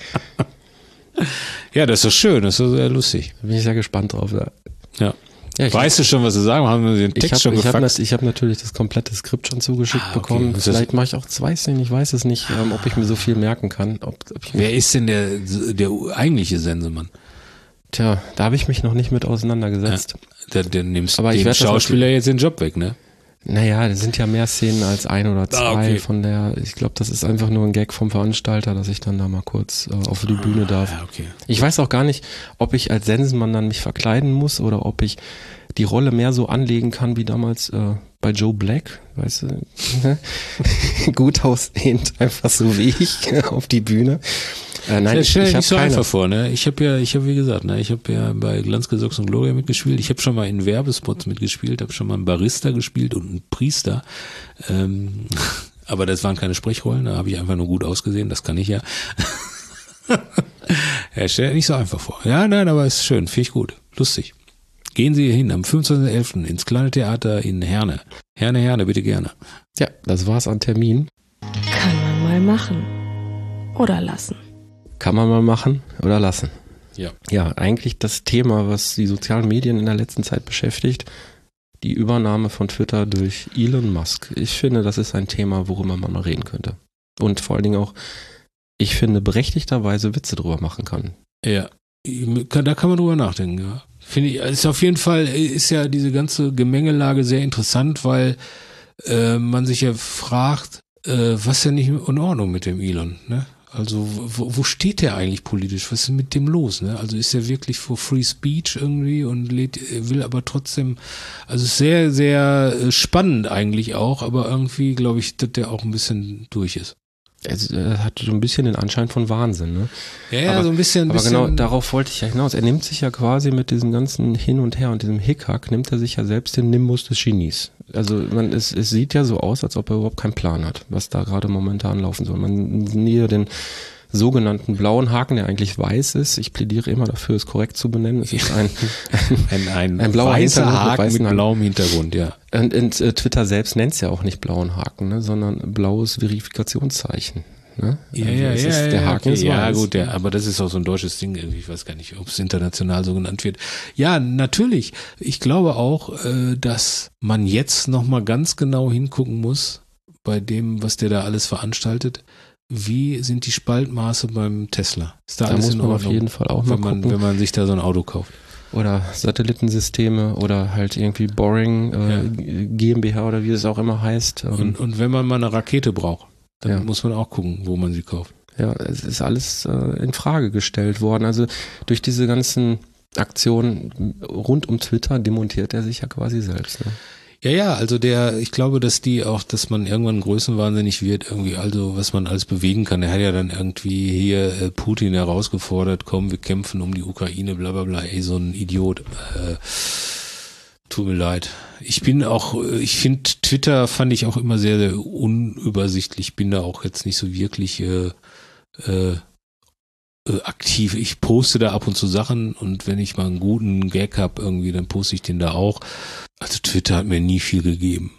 Ja, das ist doch schön, das ist doch sehr lustig. da bin ich sehr gespannt drauf. Ja. Ja. Ja, ich Weißt du schon, was sie sagen? Haben wir den Ich Text habe schon ich hab, gefaxt? nat- ich hab natürlich das komplette Skript schon zugeschickt Ah, okay. bekommen. Ist das- Vielleicht mache ich auch zwei Szenen, ich weiß es nicht, ähm, ob ich mir so viel merken kann. Ob, ob ich Wer ist denn der, der eigentliche Sensemann? Tja, da habe ich mich noch nicht mit auseinandergesetzt. Der, der nimmst Aber ich dem werd das Schauspieler jetzt den Job weg, ne? Naja, das sind ja mehr Szenen als ein oder zwei. Ah, okay. Von der, ich glaube, das ist einfach nur ein Gag vom Veranstalter, dass ich dann da mal kurz äh, auf die Bühne darf. Ja, okay. Ich weiß auch gar nicht, ob ich als Sensenmann dann mich verkleiden muss oder ob ich die Rolle mehr so anlegen kann wie damals äh, bei Joe Black, weißt du, gut aussehend, einfach so wie ich auf die Bühne. Äh, nein, Das ich, stell ich dir habe nicht so keine. einfach vor, ne? Ich habe ja, ich habe wie gesagt, ne, ich habe ja bei Glanzgesucht und Gloria mitgespielt. Ich habe schon mal in Werbespots mitgespielt, habe schon mal einen Barista gespielt und einen Priester. Ähm, aber das waren keine Sprechrollen, da habe ich einfach nur gut ausgesehen, das kann ich ja. Ja, stell dir nicht so einfach vor. Ja, nein, aber ist schön, finde ich gut, lustig. Gehen Sie hin am fünfundzwanzigsten elften ins kleine Theater in Herne. Herne, Herne, bitte gerne. Ja, das war's an Termin. Kann man mal machen. Oder lassen. Kann man mal machen oder lassen. Ja. Ja, eigentlich das Thema, was die sozialen Medien in der letzten Zeit beschäftigt, die Übernahme von Twitter durch Elon Musk. Ich finde, das ist ein Thema, worüber man mal reden könnte. Und vor allen Dingen auch, ich finde, berechtigterweise Witze drüber machen kann. Ja, da kann man drüber nachdenken, ja. Finde ich, ist auf jeden Fall, ist ja diese ganze Gemengelage sehr interessant, weil äh, man sich ja fragt, äh, was ist denn nicht in Ordnung mit dem Elon, ne? Also wo, wo steht der eigentlich politisch? Was ist mit dem los, ne? Also ist er wirklich für Free Speech irgendwie und lädt, will aber trotzdem, also sehr, sehr spannend eigentlich auch, aber irgendwie glaube ich, dass der auch ein bisschen durch ist. Es äh, hat so ein bisschen den Anschein von Wahnsinn, ne? Ja, ja, aber, so ein bisschen. Aber bisschen, genau darauf wollte ich ja hinaus. Er nimmt sich ja quasi mit diesem ganzen Hin und Her und diesem Hickhack, nimmt er sich ja selbst den Nimbus des Genies. Also man, es, es sieht ja so aus, als ob er überhaupt keinen Plan hat, was da gerade momentan laufen soll. Man nie den sogenannten blauen Haken, der eigentlich weiß ist. Ich plädiere immer dafür, es korrekt zu benennen. Es ist ein, ein, ein, ein blauer weißer Hintergrund mit Haken mit, weißen Haken. blauem Hintergrund, ja. Und, und äh, Twitter selbst nennt es ja auch nicht blauen Haken, ne, sondern blaues Verifikationszeichen. Ne? Ja, Also ja, es ja, ist, ja, der Haken okay, ist ja, weiß. gut, ja, aber das ist auch so ein deutsches Ding irgendwie, ich weiß gar nicht, ob es international so genannt wird. Ja, natürlich. Ich glaube auch, äh, dass man jetzt nochmal ganz genau hingucken muss bei dem, was der da alles veranstaltet. Wie sind die Spaltmaße beim Tesla? Ist da, Da alles muss in man Ordnung, auf jeden Fall auch mal wenn man, gucken. wenn man sich da so ein Auto kauft? Oder Satellitensysteme oder halt irgendwie Boring äh, Ja. GmbH oder wie es auch immer heißt. Ähm, Und, und wenn man mal eine Rakete braucht, dann Ja. muss man auch gucken, wo man sie kauft. Ja, es ist alles äh, in Frage gestellt worden. Also durch diese ganzen Aktionen rund um Twitter demontiert er sich ja quasi selbst. Ne? Ja, ja, also der, ich glaube, dass die auch, dass man irgendwann größenwahnsinnig wird, irgendwie, also was man alles bewegen kann. Er hat ja dann irgendwie hier äh, Putin herausgefordert, komm, wir kämpfen um die Ukraine, bla bla bla, ey, so ein Idiot. Äh, tut mir leid. Ich bin auch, ich finde, Twitter fand ich auch immer sehr, sehr unübersichtlich. Bin da auch jetzt nicht so wirklich äh, äh, äh, aktiv. Ich poste da ab und zu Sachen und wenn ich mal einen guten Gag habe irgendwie, dann poste ich den da auch. Also Twitter hat mir nie viel gegeben.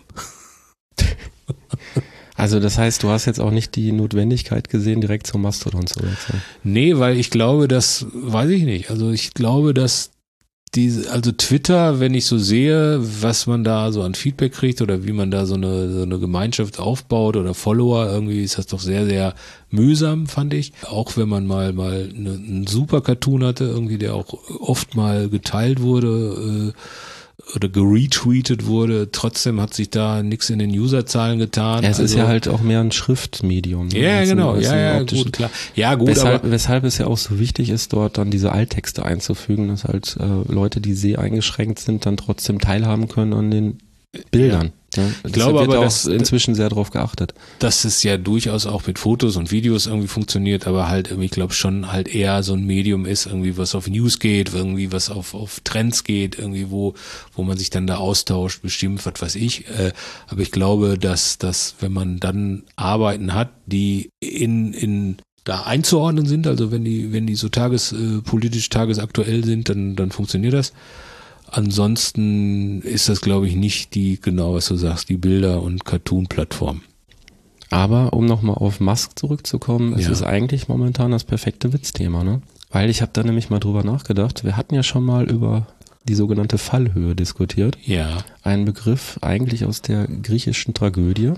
Also das heißt, du hast jetzt auch nicht die Notwendigkeit gesehen, direkt zum Mastodon zu wechseln. Nee, weil ich glaube, das, weiß ich nicht, also ich glaube, dass diese, also Twitter, wenn ich so sehe, was man da so an Feedback kriegt oder wie man da so eine, so eine Gemeinschaft aufbaut oder Follower, irgendwie ist das doch sehr, sehr mühsam, fand ich. Auch wenn man mal, mal eine, einen super Cartoon hatte, irgendwie, der auch oft mal geteilt wurde, äh, oder geretweetet wurde, trotzdem hat sich da nichts in den Userzahlen getan. Ja, es also, ist ja halt auch mehr ein Schriftmedium. Ne? Ja, als genau, ein, ja, ja, gut, klar. Ja, gut, weshalb, aber weshalb es ja auch so wichtig ist, dort dann diese Alttexte einzufügen, dass halt äh, Leute, die seheingeschränkt sind, dann trotzdem teilhaben können an den Bildern. Ja. Ja, ich glaube wird aber, auch dass inzwischen sehr darauf geachtet. Dass es ja durchaus auch mit Fotos und Videos irgendwie funktioniert, aber halt irgendwie, ich glaube schon halt eher so ein Medium ist, irgendwie was auf News geht, irgendwie was auf auf Trends geht, irgendwie wo wo man sich dann da austauscht, bestimmt, was weiß ich. Äh, aber ich glaube, dass dass wenn man dann Arbeiten hat, die in in da einzuordnen sind, also wenn die wenn die so tagespolitisch tagesaktuell sind, dann dann funktioniert das. Ansonsten ist das, glaube ich, nicht die, genau was du sagst, die Bilder- und Cartoon-Plattform. Aber um nochmal auf Musk zurückzukommen, es Ja. ist eigentlich momentan das perfekte Witzthema, ne? Weil ich habe da nämlich mal drüber nachgedacht, wir hatten ja schon mal über die sogenannte Fallhöhe diskutiert. Ja. Ein Begriff eigentlich aus der griechischen Tragödie.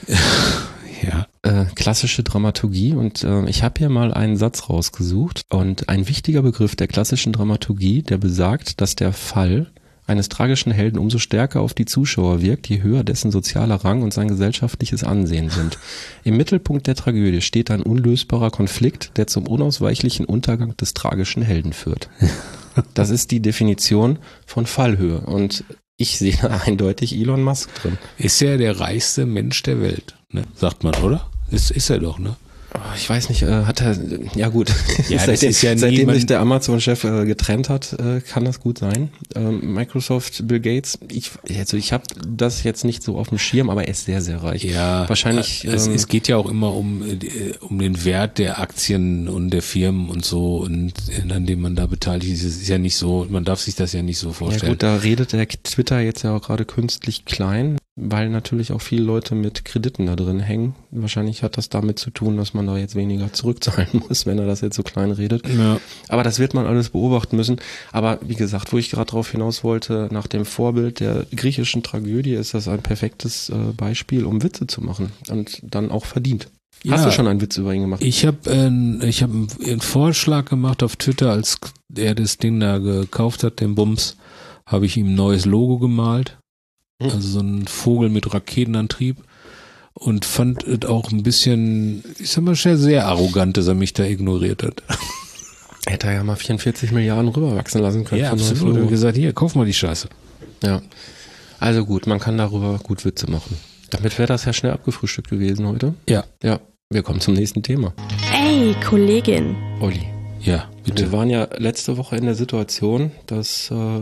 Ja. Äh, klassische Dramaturgie und äh, ich habe hier mal einen Satz rausgesucht und ein wichtiger Begriff der klassischen Dramaturgie, der besagt, dass der Fall eines tragischen Helden umso stärker auf die Zuschauer wirkt, je höher dessen sozialer Rang und sein gesellschaftliches Ansehen sind. Im Mittelpunkt der Tragödie steht ein unlösbarer Konflikt, der zum unausweichlichen Untergang des tragischen Helden führt. Das ist die Definition von Fallhöhe und ich sehe da eindeutig Elon Musk drin. Ist ja der reichste Mensch der Welt, ne? Sagt man, oder? Ist, ist er doch, ne? Ich weiß nicht, äh, hat er, ja gut, Ja, das seitdem, ist ja seitdem niemand- sich der Amazon-Chef äh, getrennt hat, äh, kann das gut sein. Ähm, Microsoft, Bill Gates, ich, also ich habe das jetzt nicht so auf dem Schirm, aber er ist sehr, sehr reich. Ja, Wahrscheinlich. Es, ähm, es geht ja auch immer um, äh, um den Wert der Aktien und der Firmen und so und äh, an dem man da beteiligt ist. Es ist ja nicht so, man darf sich das ja nicht so Ja vorstellen. gut, da redet der Twitter jetzt ja auch gerade künstlich klein, weil natürlich auch viele Leute mit Krediten da drin hängen. Wahrscheinlich hat das damit zu tun, dass man da jetzt weniger zurückzahlen muss, wenn er das jetzt so klein redet. Ja. Aber das wird man alles beobachten müssen. Aber wie gesagt, wo ich gerade drauf hinaus wollte, nach dem Vorbild der griechischen Tragödie ist das ein perfektes äh, Beispiel, um Witze zu machen und dann auch verdient. Hast Ja. du schon einen Witz über ihn gemacht? Ich habe äh, ich hab einen Vorschlag gemacht auf Twitter, als er das Ding da gekauft hat, den Bums, habe ich ihm ein neues Logo gemalt. Hm. Also so ein Vogel mit Raketenantrieb. Und fand es auch ein bisschen, ich sag mal, sehr, sehr arrogant, dass er mich da ignoriert hat. Hätte er ja mal vierundvierzig Milliarden rüberwachsen lassen können. Ja, für ein neues absolut. Logo. Und gesagt, hier, kauf mal die Scheiße. Ja. Also gut, man kann darüber gut Witze machen. Damit wäre das ja schnell abgefrühstückt gewesen heute. Ja. Ja, wir kommen zum nächsten Thema. Ey, Kollegin. Olli, Ja, bitte. wir waren ja letzte Woche in der Situation, dass äh,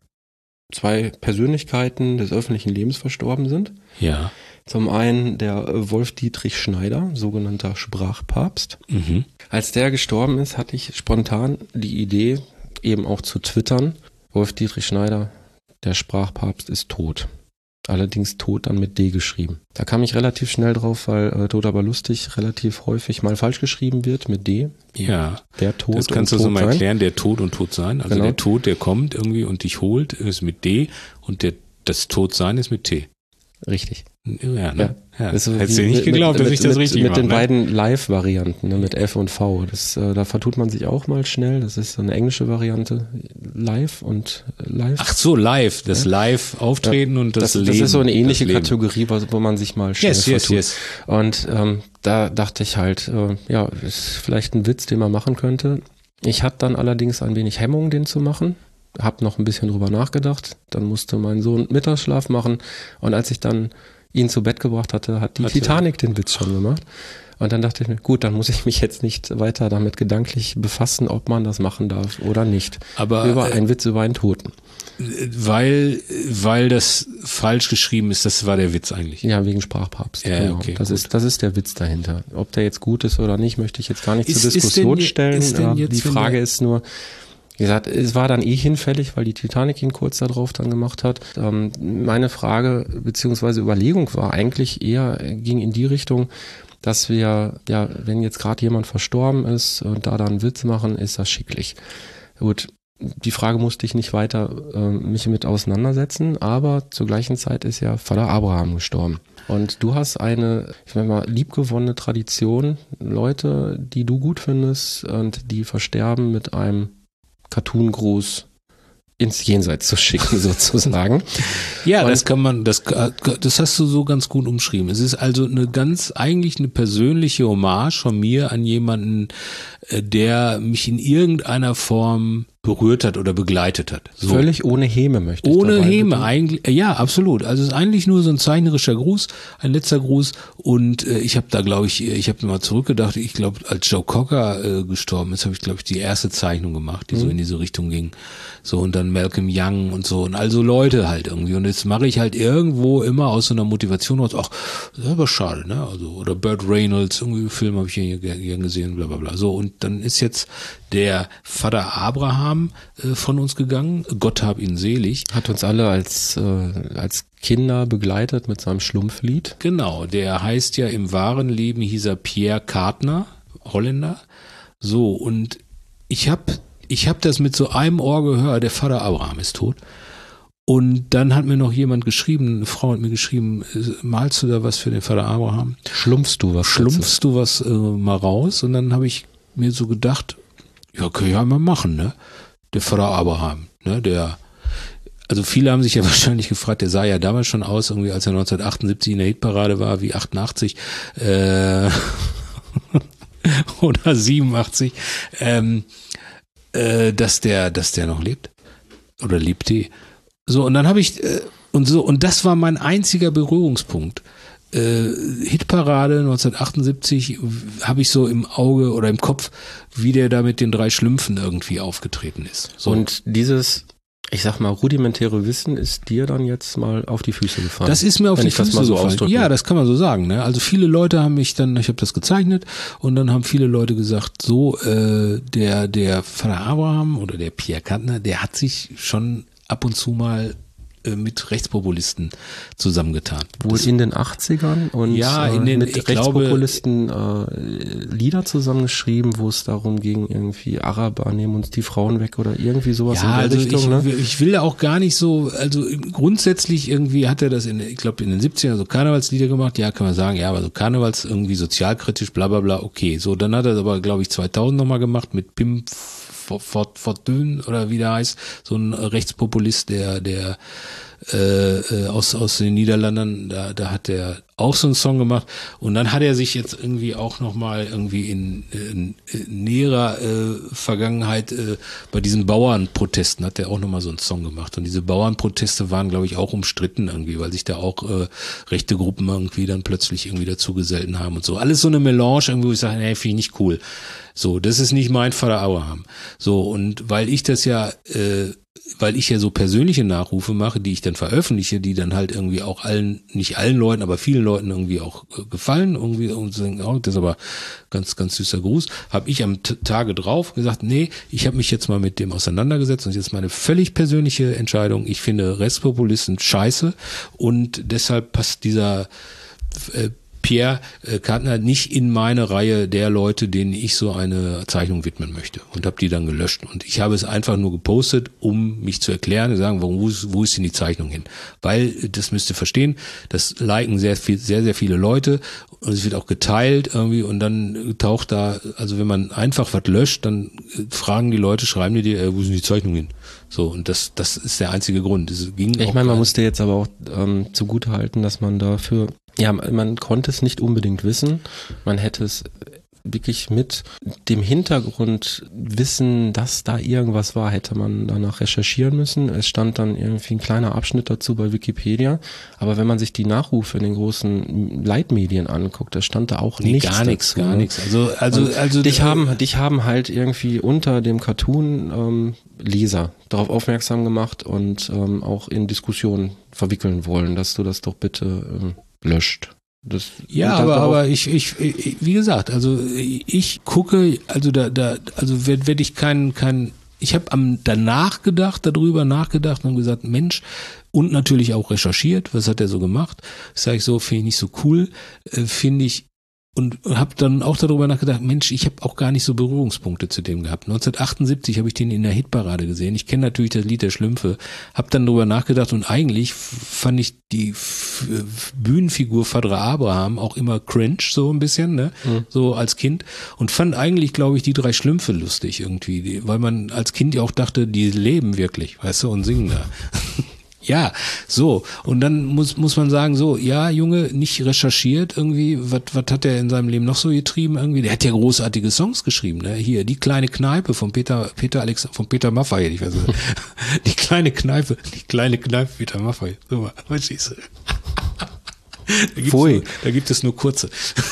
zwei Persönlichkeiten des öffentlichen Lebens verstorben sind. Ja. Zum einen der äh, Wolf-Dietrich Schneider, sogenannter Sprachpapst. Mhm. Als der gestorben ist, hatte ich spontan die Idee, eben auch zu twittern, Wolf-Dietrich Schneider, der Sprachpapst ist tot. Allerdings tot dann mit D geschrieben. Da kam ich relativ schnell drauf, weil äh, tot aber lustig relativ häufig mal falsch geschrieben wird mit D. Ja. Der Tod Das kannst und du so tot mal sein. erklären, der Tod und Tod sein. Also Genau. der Tod, der kommt irgendwie und dich holt, ist mit D und der, das Todsein ist mit T. Richtig. Ja, ne? Ja. Das ist so Hättest wie du nicht mit- geglaubt, mit, dass ich das mit, richtig Mit mache, den ne? beiden Live-Varianten, ne, mit F und V. Das, äh, da vertut man sich auch mal schnell. Das ist so eine englische Variante. Live und äh, Live. Ach so, live. Das Live-Auftreten Ja. und das, das, Leben. das ist so eine ähnliche das Leben. Kategorie, wo, wo man sich mal schnell Yes, yes, vertut. yes. Und ähm, da dachte ich halt, äh, ja, ist vielleicht ein Witz, den man machen könnte. Ich hatte dann allerdings ein wenig Hemmung, den zu machen. Hab noch ein bisschen drüber nachgedacht. Dann musste mein Sohn Mittagsschlaf machen. Und als ich dann ihn zu Bett gebracht hatte, hat die Hatte. Titanic den Witz schon gemacht. Und dann dachte ich mir, gut, dann muss ich mich jetzt nicht weiter damit gedanklich befassen, ob man das machen darf oder nicht. Aber, über äh, einen Witz über einen Toten. Weil, weil das falsch geschrieben ist, das war der Witz eigentlich. Ja, wegen Sprachpapst. Ja, genau. okay, das gut. ist, das ist der Witz dahinter. Ob der jetzt gut ist oder nicht, möchte ich jetzt gar nicht Ist- zur ist Diskussion denn je- stellen. ist denn Ja, jetzt, die wenn Frage der- ist nur, wie gesagt, es war dann eh hinfällig, weil die Titanic ihn kurz darauf dann gemacht hat. Ähm, meine Frage beziehungsweise Überlegung war eigentlich eher, äh, ging in die Richtung, dass wir, ja, wenn jetzt gerade jemand verstorben ist und da dann einen Witz machen, ist das schicklich. Gut, die Frage musste ich nicht weiter äh, mich mit auseinandersetzen, aber zur gleichen Zeit ist ja Vater Abraham gestorben. Und du hast eine, ich meine mal, liebgewonnene Tradition, Leute, die du gut findest und die versterben, mit einem Cartoon-Gruß ins Jenseits zu schicken, sozusagen. Ja, und das kann man, das, das hast du so ganz gut umschrieben. Es ist also eine ganz, eigentlich eine persönliche Hommage von mir an jemanden, der mich in irgendeiner Form berührt hat oder begleitet hat. So. Völlig ohne Häme möchte ich Ohne Häme, betonen. eigentlich, ja, absolut. Also es ist eigentlich nur so ein zeichnerischer Gruß, ein letzter Gruß. Und äh, ich habe da, glaube ich, ich habe mal zurückgedacht, ich glaube, als Joe Cocker äh, gestorben ist, habe ich, glaube ich, die erste Zeichnung gemacht, die mhm. so in diese Richtung ging. So, und dann Malcolm Young und so, und also Leute halt irgendwie. Und jetzt mache ich halt irgendwo immer aus so einer Motivation raus, ach, das ist aber schade, ne? Also, oder Burt Reynolds, irgendwie einen Film habe ich hier gern gesehen, bla bla bla. So, und dann ist jetzt der Vater Abraham äh, von uns gegangen. Gott hab ihn selig. Hat uns alle als, äh, als Kinder begleitet mit seinem Schlumpflied. Genau, der heißt ja im wahren Leben, hieß er Pierre Kartner, Holländer. So, und ich habe ich hab das mit so einem Ohr gehört, der Vater Abraham ist tot. Und dann hat mir noch jemand geschrieben, eine Frau hat mir geschrieben, malst du da was für den Vater Abraham? Schlumpfst du was? Schlumpfst du was äh, mal raus? Und dann habe ich mir so gedacht, ja, kann ich ja mal machen, ne? Der Vater Abraham, ne? Der, also viele haben sich ja wahrscheinlich gefragt, der sah ja damals schon aus, irgendwie als er neunzehnhundertachtundsiebzig in der Hitparade war, wie achtundachtzig äh, oder siebenundachtzig, ähm, äh, dass der, dass der noch lebt oder lebte. So, und dann habe ich äh, und so und das war mein einziger Berührungspunkt. Äh, Hitparade neunzehnhundertachtundsiebzig habe ich so im Auge oder im Kopf, wie der da mit den drei Schlümpfen irgendwie aufgetreten ist. So. Und dieses, ich sag mal, rudimentäre Wissen ist dir dann jetzt mal auf die Füße gefallen. Das ist mir auf Wenn die ich das Füße mal so gefallen. ausdrücken. Ja, das kann man so sagen. Ne? Also viele Leute haben mich dann, ich habe das gezeichnet und dann haben viele Leute gesagt, so äh, der der Vater Abraham oder der Pierre Kartner, der hat sich schon ab und zu mal mit Rechtspopulisten zusammengetan. Wohl das, in den achtzigern und ja, in den, äh, mit ich Rechtspopulisten glaube, äh, Lieder zusammengeschrieben, wo es darum ging, irgendwie Araber nehmen uns die Frauen weg oder irgendwie sowas ja, in der also Richtung. Ich, ne? ich will da auch gar nicht so, also grundsätzlich irgendwie hat er das in, ich glaube in den siebzigern so Karnevalslieder gemacht, ja, kann man sagen, ja, aber so Karnevals irgendwie sozialkritisch, bla bla bla, okay. So, dann hat er es aber, glaube ich, zweitausend nochmal gemacht mit Pim Fortuyn oder wie der heißt, so ein Rechtspopulist, der, der äh, aus aus den Niederlanden, da da hat er auch so einen Song gemacht und dann hat er sich jetzt irgendwie auch nochmal irgendwie in, in, in näherer äh, Vergangenheit äh, bei diesen Bauernprotesten hat er auch nochmal so einen Song gemacht und diese Bauernproteste waren, glaube ich, auch umstritten irgendwie, weil sich da auch äh, rechte Gruppen irgendwie dann plötzlich irgendwie dazu gesellten haben und so. Alles so eine Melange irgendwie, wo ich sage, nee, finde ich nicht cool. So, das ist nicht mein Vater Abraham. So, und weil ich das ja, äh, weil ich ja so persönliche Nachrufe mache, die ich dann veröffentliche, die dann halt irgendwie auch allen, nicht allen Leuten, aber vielen Leuten irgendwie auch äh, gefallen, irgendwie und sagen, oh, das ist aber ganz, ganz süßer Gruß, habe ich am T- Tage drauf gesagt, nee, ich habe mich jetzt mal mit dem auseinandergesetzt und jetzt meine völlig persönliche Entscheidung. Ich finde Rechtspopulisten scheiße und deshalb passt dieser äh, Pierre äh, Kartner nicht in meine Reihe der Leute, denen ich so eine Zeichnung widmen möchte und habe die dann gelöscht und ich habe es einfach nur gepostet, um mich zu erklären und sagen, warum, wo ist, wo ist denn die Zeichnung hin? Weil, das müsst ihr verstehen, das liken sehr viel, sehr, sehr viele Leute und es wird auch geteilt irgendwie und dann taucht da, also wenn man einfach was löscht, dann fragen die Leute, schreiben die dir, äh, wo ist denn die Zeichnung hin? So, und das, das ist der einzige Grund. Das ging ich meine, man musste jetzt aber auch ähm, zugutehalten, dass man dafür, ja, man konnte es nicht unbedingt wissen. Man hätte es wirklich mit dem Hintergrund wissen, dass da irgendwas war, hätte man danach recherchieren müssen. Es stand dann irgendwie ein kleiner Abschnitt dazu bei Wikipedia. Aber wenn man sich die Nachrufe in den großen Leitmedien anguckt, da stand da auch nee, nichts gar nichts, dazu. gar nichts. Also, also, Und also dich haben, dich haben halt irgendwie unter dem Cartoon ähm, Leser darauf aufmerksam gemacht und ähm, auch in Diskussionen verwickeln wollen, dass du das doch bitte ähm, löscht. Das, ja, aber, aber ich, ich, ich, wie gesagt, also ich gucke, also da, da, also werde werd ich keinen, keinen, ich habe am danach gedacht, darüber nachgedacht und gesagt, Mensch, und natürlich auch recherchiert, was hat er so gemacht? Das sage ich so, finde ich nicht so cool, äh, finde ich Und habe dann auch darüber nachgedacht, Mensch, ich habe auch gar nicht so Berührungspunkte zu dem gehabt. neunzehnhundertachtundsiebzig habe ich den in der Hitparade gesehen. Ich kenne natürlich das Lied der Schlümpfe, habe dann darüber nachgedacht und eigentlich fand ich die F- Bühnenfigur Fadra Abraham auch immer cringe, so ein bisschen, ne, mhm. so als Kind. Und fand eigentlich, glaube ich, die drei Schlümpfe lustig irgendwie, die, weil man als Kind ja auch dachte, die leben wirklich, weißt du, und singen da. Ja, so. Und dann muss muss man sagen, so, ja, Junge, nicht recherchiert irgendwie, was was hat er in seinem Leben noch so getrieben irgendwie? Der hat ja großartige Songs geschrieben, ne? Hier, die kleine Kneipe von Peter Peter Alex von Peter Maffay, ich weiß nicht. Die kleine Kneipe, die kleine Kneipe Peter Maffay. So mal, was ist da gibt's nur, da gibt es nur kurze.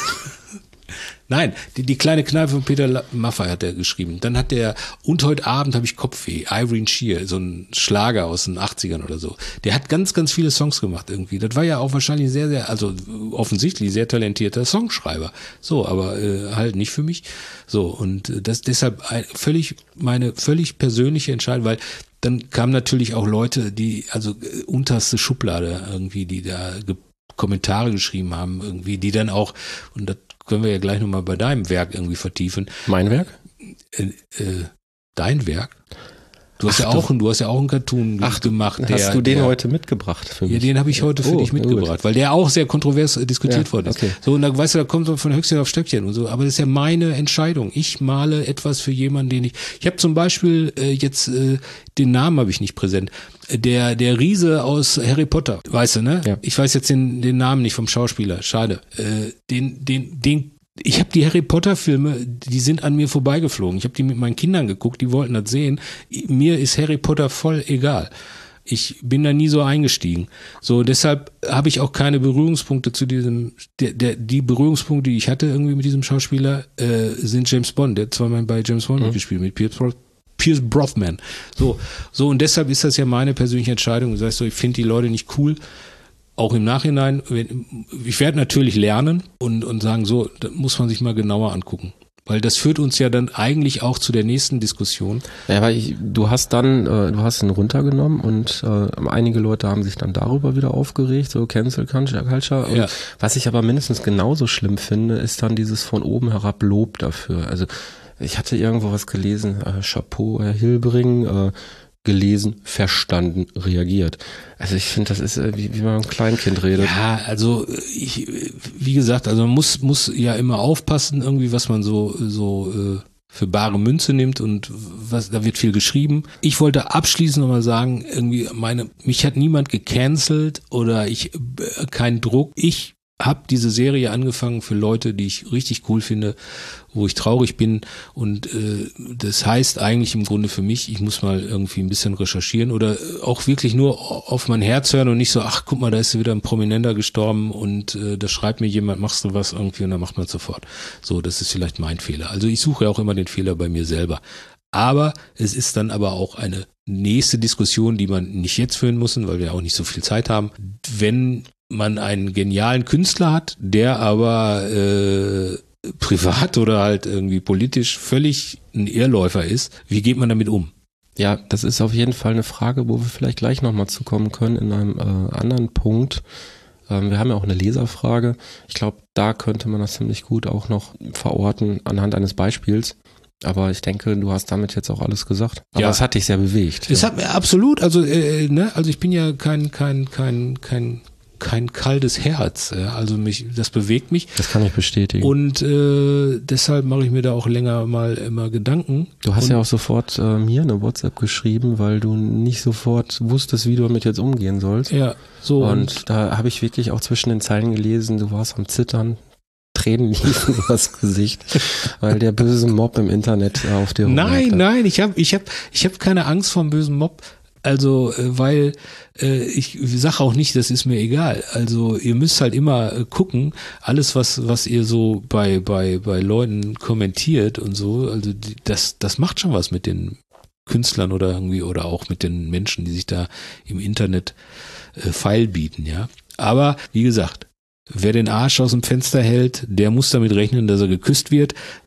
Nein, die, die kleine Kneipe von Peter Maffay hat er geschrieben. Dann hat der, und heute Abend habe ich Kopfweh, Irene Shear, so ein Schlager aus den achtzigern oder so. Der hat ganz, ganz viele Songs gemacht irgendwie. Das war ja auch wahrscheinlich sehr, sehr, also offensichtlich sehr talentierter Songschreiber. So, aber äh, halt nicht für mich. So, und das deshalb ein, völlig, meine völlig persönliche Entscheidung, weil dann kamen natürlich auch Leute, die, also äh, unterste Schublade irgendwie, die da ge- Kommentare geschrieben haben irgendwie, die dann auch, und das können wir ja gleich nochmal bei deinem Werk irgendwie vertiefen. Mein Werk? Äh, äh, dein Werk? Du hast Ach, ja auch, du hast ja auch einen Cartoon Ach, gemacht. Hast der, du den der, heute mitgebracht für mich? Ja, den habe ich heute für oh, dich mitgebracht, weil der auch sehr kontrovers äh, diskutiert ja, worden ist. Okay. So, und da weißt du, da kommt so von Höchstchen auf Stöckchen und so, aber das ist ja meine Entscheidung. Ich male etwas für jemanden, den ich, ich habe zum Beispiel äh, jetzt, äh, den Namen habe ich nicht präsent, der der Riese aus Harry Potter, weißt du, ne? Ja. Ich weiß jetzt den den Namen nicht vom Schauspieler, schade. Äh, den den den Ich habe die Harry Potter Filme, die sind an mir vorbeigeflogen. Ich habe die mit meinen Kindern geguckt, die wollten das sehen. Mir ist Harry Potter voll egal. Ich bin da nie so eingestiegen. So, deshalb habe ich auch keine Berührungspunkte zu diesem, der, der, die Berührungspunkte, die ich hatte irgendwie mit diesem Schauspieler, äh, sind James Bond. Der hat zweimal bei James Bond mhm. mitgespielt, mit Pierce, Pierce Brosnan. So, so, und deshalb ist das ja meine persönliche Entscheidung. Das heißt so, ich finde die Leute nicht cool. Auch im Nachhinein, ich werde natürlich lernen und, und sagen, so, das muss man sich mal genauer angucken. Weil das führt uns ja dann eigentlich auch zu der nächsten Diskussion. Ja, weil ich, du hast dann, äh, du hast ihn runtergenommen und äh, einige Leute haben sich dann darüber wieder aufgeregt, so Cancel Culture. Und ja. Was ich aber mindestens genauso schlimm finde, ist dann dieses von oben herab Lob dafür. Also ich hatte irgendwo was gelesen, äh, Chapeau, Herr Hilbring, äh, gelesen, verstanden, reagiert. Also ich finde, das ist wie, wie man mit einem Kleinkind redet. Ja, also ich, wie gesagt, also man muss muss ja immer aufpassen, irgendwie, was man so so äh, für bare Münze nimmt und was da wird viel geschrieben. Ich wollte abschließend nochmal sagen, irgendwie meine, mich hat niemand gecancelt oder ich äh, kein Druck. Ich habe diese Serie angefangen für Leute, die ich richtig cool finde, wo ich traurig bin und äh, das heißt eigentlich im Grunde für mich, ich muss mal irgendwie ein bisschen recherchieren oder auch wirklich nur auf mein Herz hören und nicht so, ach guck mal, da ist wieder ein Prominenter gestorben und äh, da schreibt mir jemand, machst du was irgendwie und dann macht man sofort. So, das ist vielleicht mein Fehler. Also ich suche ja auch immer den Fehler bei mir selber. Aber es ist dann aber auch eine nächste Diskussion, die man nicht jetzt führen muss, weil wir auch nicht so viel Zeit haben. Wenn man einen genialen Künstler hat, der aber äh, privat oder halt irgendwie politisch völlig ein Irrläufer ist, wie geht man damit um? Ja, das ist auf jeden Fall eine Frage, wo wir vielleicht gleich nochmal zukommen können in einem äh, anderen Punkt. Ähm, wir haben ja auch eine Leserfrage. Ich glaube, da könnte man das ziemlich gut auch noch verorten anhand eines Beispiels. Aber ich denke, du hast damit jetzt auch alles gesagt. Aber ja, es hat dich sehr bewegt. Es ja. hat absolut, also äh, ne, also ich bin ja kein kein kein kein kein kaltes Herz, ja? Also mich, das bewegt mich. Das kann ich bestätigen. Und äh, deshalb mache ich mir da auch länger mal immer Gedanken. Du hast und ja auch sofort äh, mir eine WhatsApp geschrieben, weil du nicht sofort wusstest, wie du damit jetzt umgehen sollst. Ja, so. Und, und da habe ich wirklich auch zwischen den Zeilen gelesen, du warst am Zittern. Tränen liefen übers Gesicht, weil der böse Mob im Internet auf dir Nein, nein, ich habe ich hab, ich hab keine Angst vor dem bösen Mob. Also, äh, weil äh, ich sage auch nicht, das ist mir egal. Also, ihr müsst halt immer äh, gucken, alles was was ihr so bei bei bei Leuten kommentiert und so, also die, das das macht schon was mit den Künstlern oder irgendwie oder auch mit den Menschen, die sich da im Internet äh, feil bieten, ja. Aber wie gesagt, wer den Arsch aus dem Fenster hält, der muss damit rechnen, dass er geküsst wird.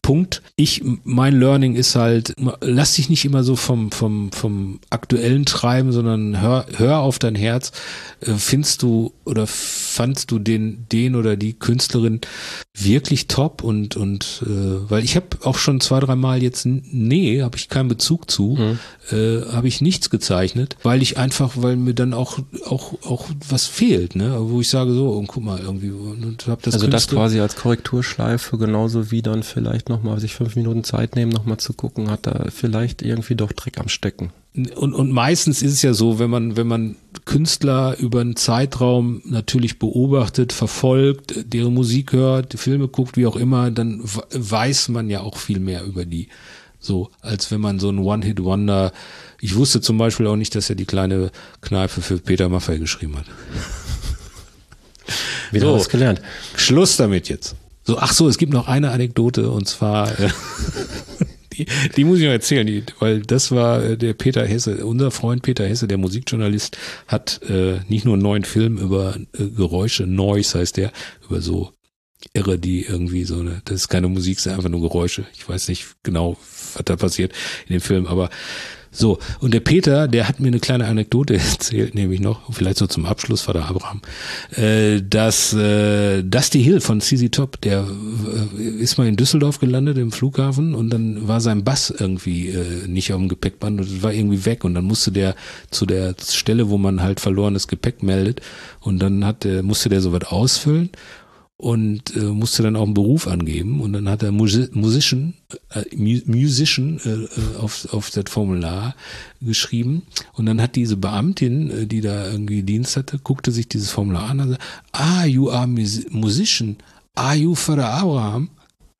Punkt. Ich, mein Learning ist halt, lass dich nicht immer so vom, vom, vom Aktuellen treiben, sondern hör, hör auf dein Herz. Findest du oder fandst du den, den oder die Künstlerin wirklich top und, und, äh, weil ich habe auch schon zwei, dreimal jetzt, nee, habe ich keinen Bezug zu, mhm. äh, habe ich nichts gezeichnet, weil ich einfach, weil mir dann auch, auch, auch was fehlt, ne, wo ich sage so, und guck mal, irgendwie, und hab das Also Künstler- das quasi als Korrekturschleife, genauso wie dann vielleicht nochmal sich fünf Minuten Zeit nehmen, nochmal zu gucken, hat da vielleicht irgendwie doch Dreck am Stecken. Und, und meistens ist es ja so, wenn man, wenn man Künstler über einen Zeitraum natürlich beobachtet, verfolgt, deren Musik hört, Filme guckt, wie auch immer, dann weiß man ja auch viel mehr über die. So, als wenn man so ein One-Hit-Wonder, ich wusste zum Beispiel auch nicht, dass er die kleine Kneipe für Peter Maffay geschrieben hat. Wieder so, was gelernt. Schluss damit jetzt. So, ach so, es gibt noch eine Anekdote und zwar, äh, die, die muss ich noch erzählen, die, weil das war äh, der Peter Hesse, unser Freund Peter Hesse, der Musikjournalist, hat äh, nicht nur einen neuen Film über äh, Geräusche, Noise heißt der, über so Irre, die irgendwie so eine, das ist keine Musik, es sind einfach nur Geräusche. Ich weiß nicht genau, was da passiert in dem Film, aber so, und der Peter, der hat mir eine kleine Anekdote erzählt, nämlich noch, vielleicht so zum Abschluss, Vater Abraham, äh, dass äh, Dusty Hill von C C Top, der äh, ist mal in Düsseldorf gelandet im Flughafen und dann war sein Bass irgendwie äh, nicht auf dem Gepäckband und war irgendwie weg und dann musste der zu der Stelle, wo man halt verlorenes Gepäck meldet und dann hat der, musste der sowas ausfüllen und äh, musste dann auch einen Beruf angeben und dann hat er Musi- Musician, äh, Musician äh, auf, auf das Formular geschrieben und dann hat diese Beamtin, äh, die da irgendwie Dienst hatte, guckte sich dieses Formular an und sagte, ah, you are mus- musician, are you Vater Abraham?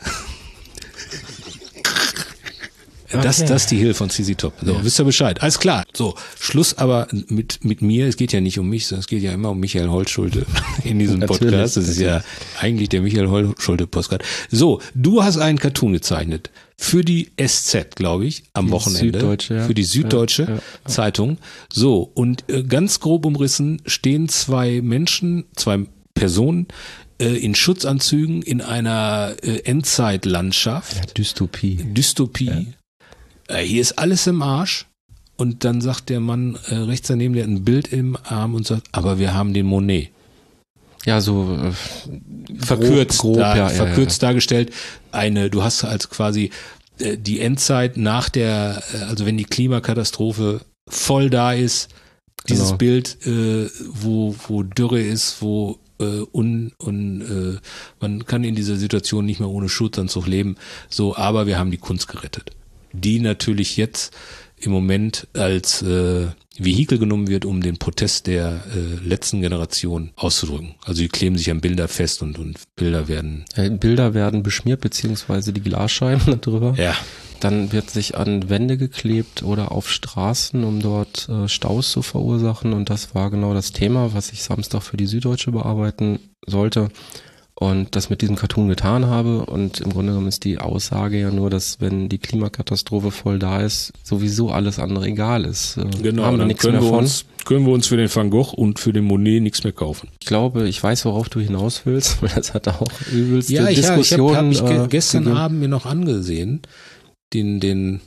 Okay. Das, das ist die Hill von C C Top. So, ja. Wisst ihr Bescheid. Alles klar. So, Schluss aber mit, mit mir. Es geht ja nicht um mich, sondern es geht ja immer um Michael Holtschulte in diesem Podcast. Das ist ja eigentlich der Michael Holtschulte-Podcast. So, du hast einen Cartoon gezeichnet. Für die S Z, glaube ich, am die Wochenende. Süddeutsche, ja. Für die Süddeutsche ja, ja, ja. Zeitung. So, und äh, ganz grob umrissen stehen zwei Menschen, zwei Personen, in Schutzanzügen in einer äh, Endzeitlandschaft. Ja, Dystopie. Dystopie. Ja. Äh, hier ist alles im Arsch. Und dann sagt der Mann äh, rechts daneben, der hat ein Bild im Arm und sagt, aber wir haben den Monet. Ja, so äh, verkürzt, grob, grob, da, ja, verkürzt ja, ja. dargestellt. Eine, du hast als quasi äh, die Endzeit nach der, äh, also wenn die Klimakatastrophe voll da ist, dieses genau. Bild, äh, wo, wo Dürre ist, wo Uh, und, und uh, man kann in dieser Situation nicht mehr ohne Schutzanzug leben, so, aber wir haben die Kunst gerettet, die natürlich jetzt im Moment als äh, Vehikel genommen wird, um den Protest der äh, letzten Generation auszudrücken. Also die kleben sich an Bilder fest und, und Bilder werden... Ja, Bilder werden beschmiert, beziehungsweise die Glasscheiben darüber. Ja. Dann wird sich an Wände geklebt oder auf Straßen, um dort äh, Staus zu verursachen. Und das war genau das Thema, was ich Samstag für die Süddeutsche bearbeiten sollte und das mit diesem Cartoon getan habe. Und im Grunde genommen ist die Aussage ja nur, dass wenn die Klimakatastrophe voll da ist, sowieso alles andere egal ist. Äh, genau, haben wir dann nichts können, mehr wir von. uns, können wir uns für den Van Gogh und für den Monet nichts mehr kaufen. Ich glaube, ich weiß, worauf du hinaus willst, weil das hat auch übelste ja, ich Diskussionen. Ja, ich habe hab ich äh, gestern gegeben. Abend mir noch angesehen, den, den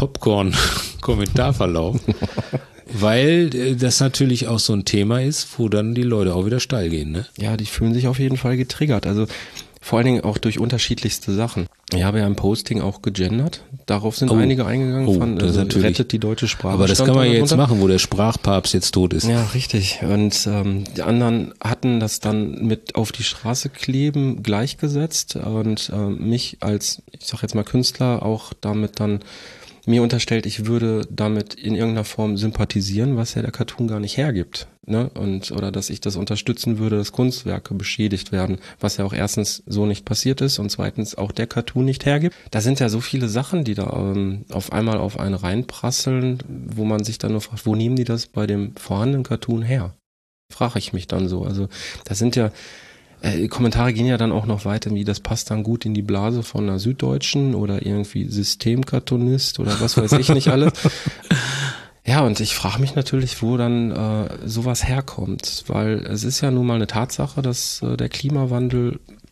Popcorn-Kommentarverlauf, weil äh, das natürlich auch so ein Thema ist, wo dann die Leute auch wieder steil gehen, ne? Ja, die fühlen sich auf jeden Fall getriggert, also vor allen Dingen auch durch unterschiedlichste Sachen. Ich habe ja im Posting auch gegendert, darauf sind oh. einige eingegangen, oh, von, also rettet die deutsche Sprache. Aber das kann man ja jetzt machen, wo der Sprachpapst jetzt tot ist. Ja, richtig. Und ähm, die anderen hatten das dann mit auf die Straße kleben gleichgesetzt und ähm, mich als, ich sag jetzt mal Künstler, auch damit dann mir unterstellt, ich würde damit in irgendeiner Form sympathisieren, was ja der Cartoon gar nicht hergibt, ne? Und oder dass ich das unterstützen würde, dass Kunstwerke beschädigt werden, was ja auch erstens so nicht passiert ist und zweitens auch der Cartoon nicht hergibt. Da sind ja so viele Sachen, die da ähm, auf einmal auf einen reinprasseln, wo man sich dann nur fragt, wo nehmen die das bei dem vorhandenen Cartoon her? Frage ich mich dann so. Also das sind ja Äh, Kommentare gehen ja dann auch noch weiter, wie das passt dann gut in die Blase von einer Süddeutschen oder irgendwie Systemkartonist oder was weiß ich nicht alles. Ja, und ich frage mich natürlich, wo dann äh, sowas herkommt, weil es ist ja nun mal eine Tatsache, dass äh, der Klimawandel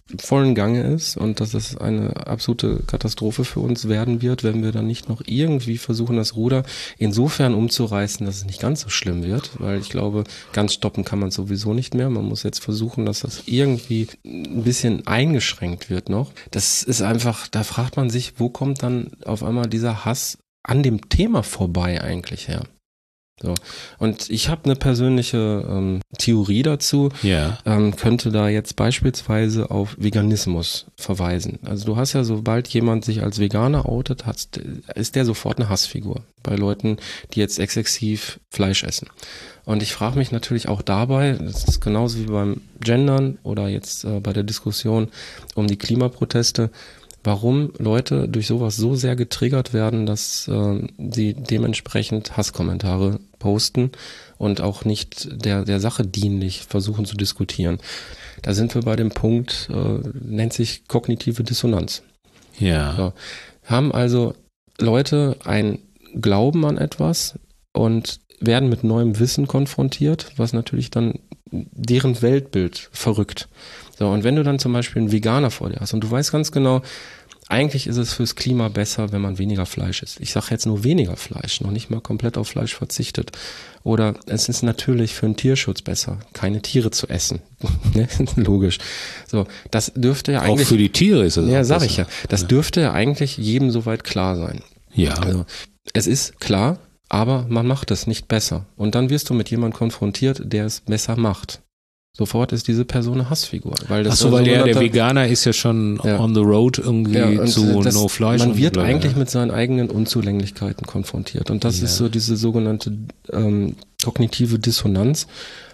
vollen Gange ist und dass es eine absolute Katastrophe für uns werden wird, wenn wir dann nicht noch irgendwie versuchen, das Ruder insofern umzureißen, dass es nicht ganz so schlimm wird, weil ich glaube, ganz stoppen kann man sowieso nicht mehr. Man muss jetzt versuchen, dass das irgendwie ein bisschen eingeschränkt wird noch. Das ist einfach, da fragt man sich, wo kommt dann auf einmal dieser Hass an dem Thema vorbei eigentlich her? So. Und ich habe eine persönliche ähm, Theorie dazu, Ja. ähm, könnte da jetzt beispielsweise auf Veganismus verweisen. Also du hast ja, sobald jemand sich als Veganer outet, hat, ist der sofort eine Hassfigur bei Leuten, die jetzt exzessiv Fleisch essen. Und ich frage mich natürlich auch dabei, das ist genauso wie beim Gendern oder jetzt äh, bei der Diskussion um die Klimaproteste, warum Leute durch sowas so sehr getriggert werden, dass äh, sie dementsprechend Hasskommentare posten und auch nicht der der Sache dienlich versuchen zu diskutieren. Da sind wir bei dem Punkt, äh, nennt sich kognitive Dissonanz. Ja. So. Haben also Leute einen Glauben an etwas und werden mit neuem Wissen konfrontiert, was natürlich dann deren Weltbild verrückt. So, und wenn du dann zum Beispiel einen Veganer vor dir hast und du weißt ganz genau, eigentlich ist es fürs Klima besser, wenn man weniger Fleisch isst. Ich sage jetzt nur weniger Fleisch, noch nicht mal komplett auf Fleisch verzichtet. Oder es ist natürlich für den Tierschutz besser, keine Tiere zu essen. Logisch. So, das dürfte ja eigentlich... Auch für die Tiere ist es Ja, auch sag besser. ich ja. Das dürfte ja eigentlich jedem soweit klar sein. Ja. Also, es ist klar, aber man macht es nicht besser. Und dann wirst du mit jemandem konfrontiert, der es besser macht. Sofort ist diese Person eine Hassfigur. Weil das Achso, weil der, der sogenannter- Veganer ist ja schon Ja. on the road irgendwie Ja, und zu das, No Fleisch. Man und wird bla, bla, eigentlich bla. mit seinen eigenen Unzulänglichkeiten konfrontiert. Und das Ja. ist so diese sogenannte ähm, kognitive Dissonanz.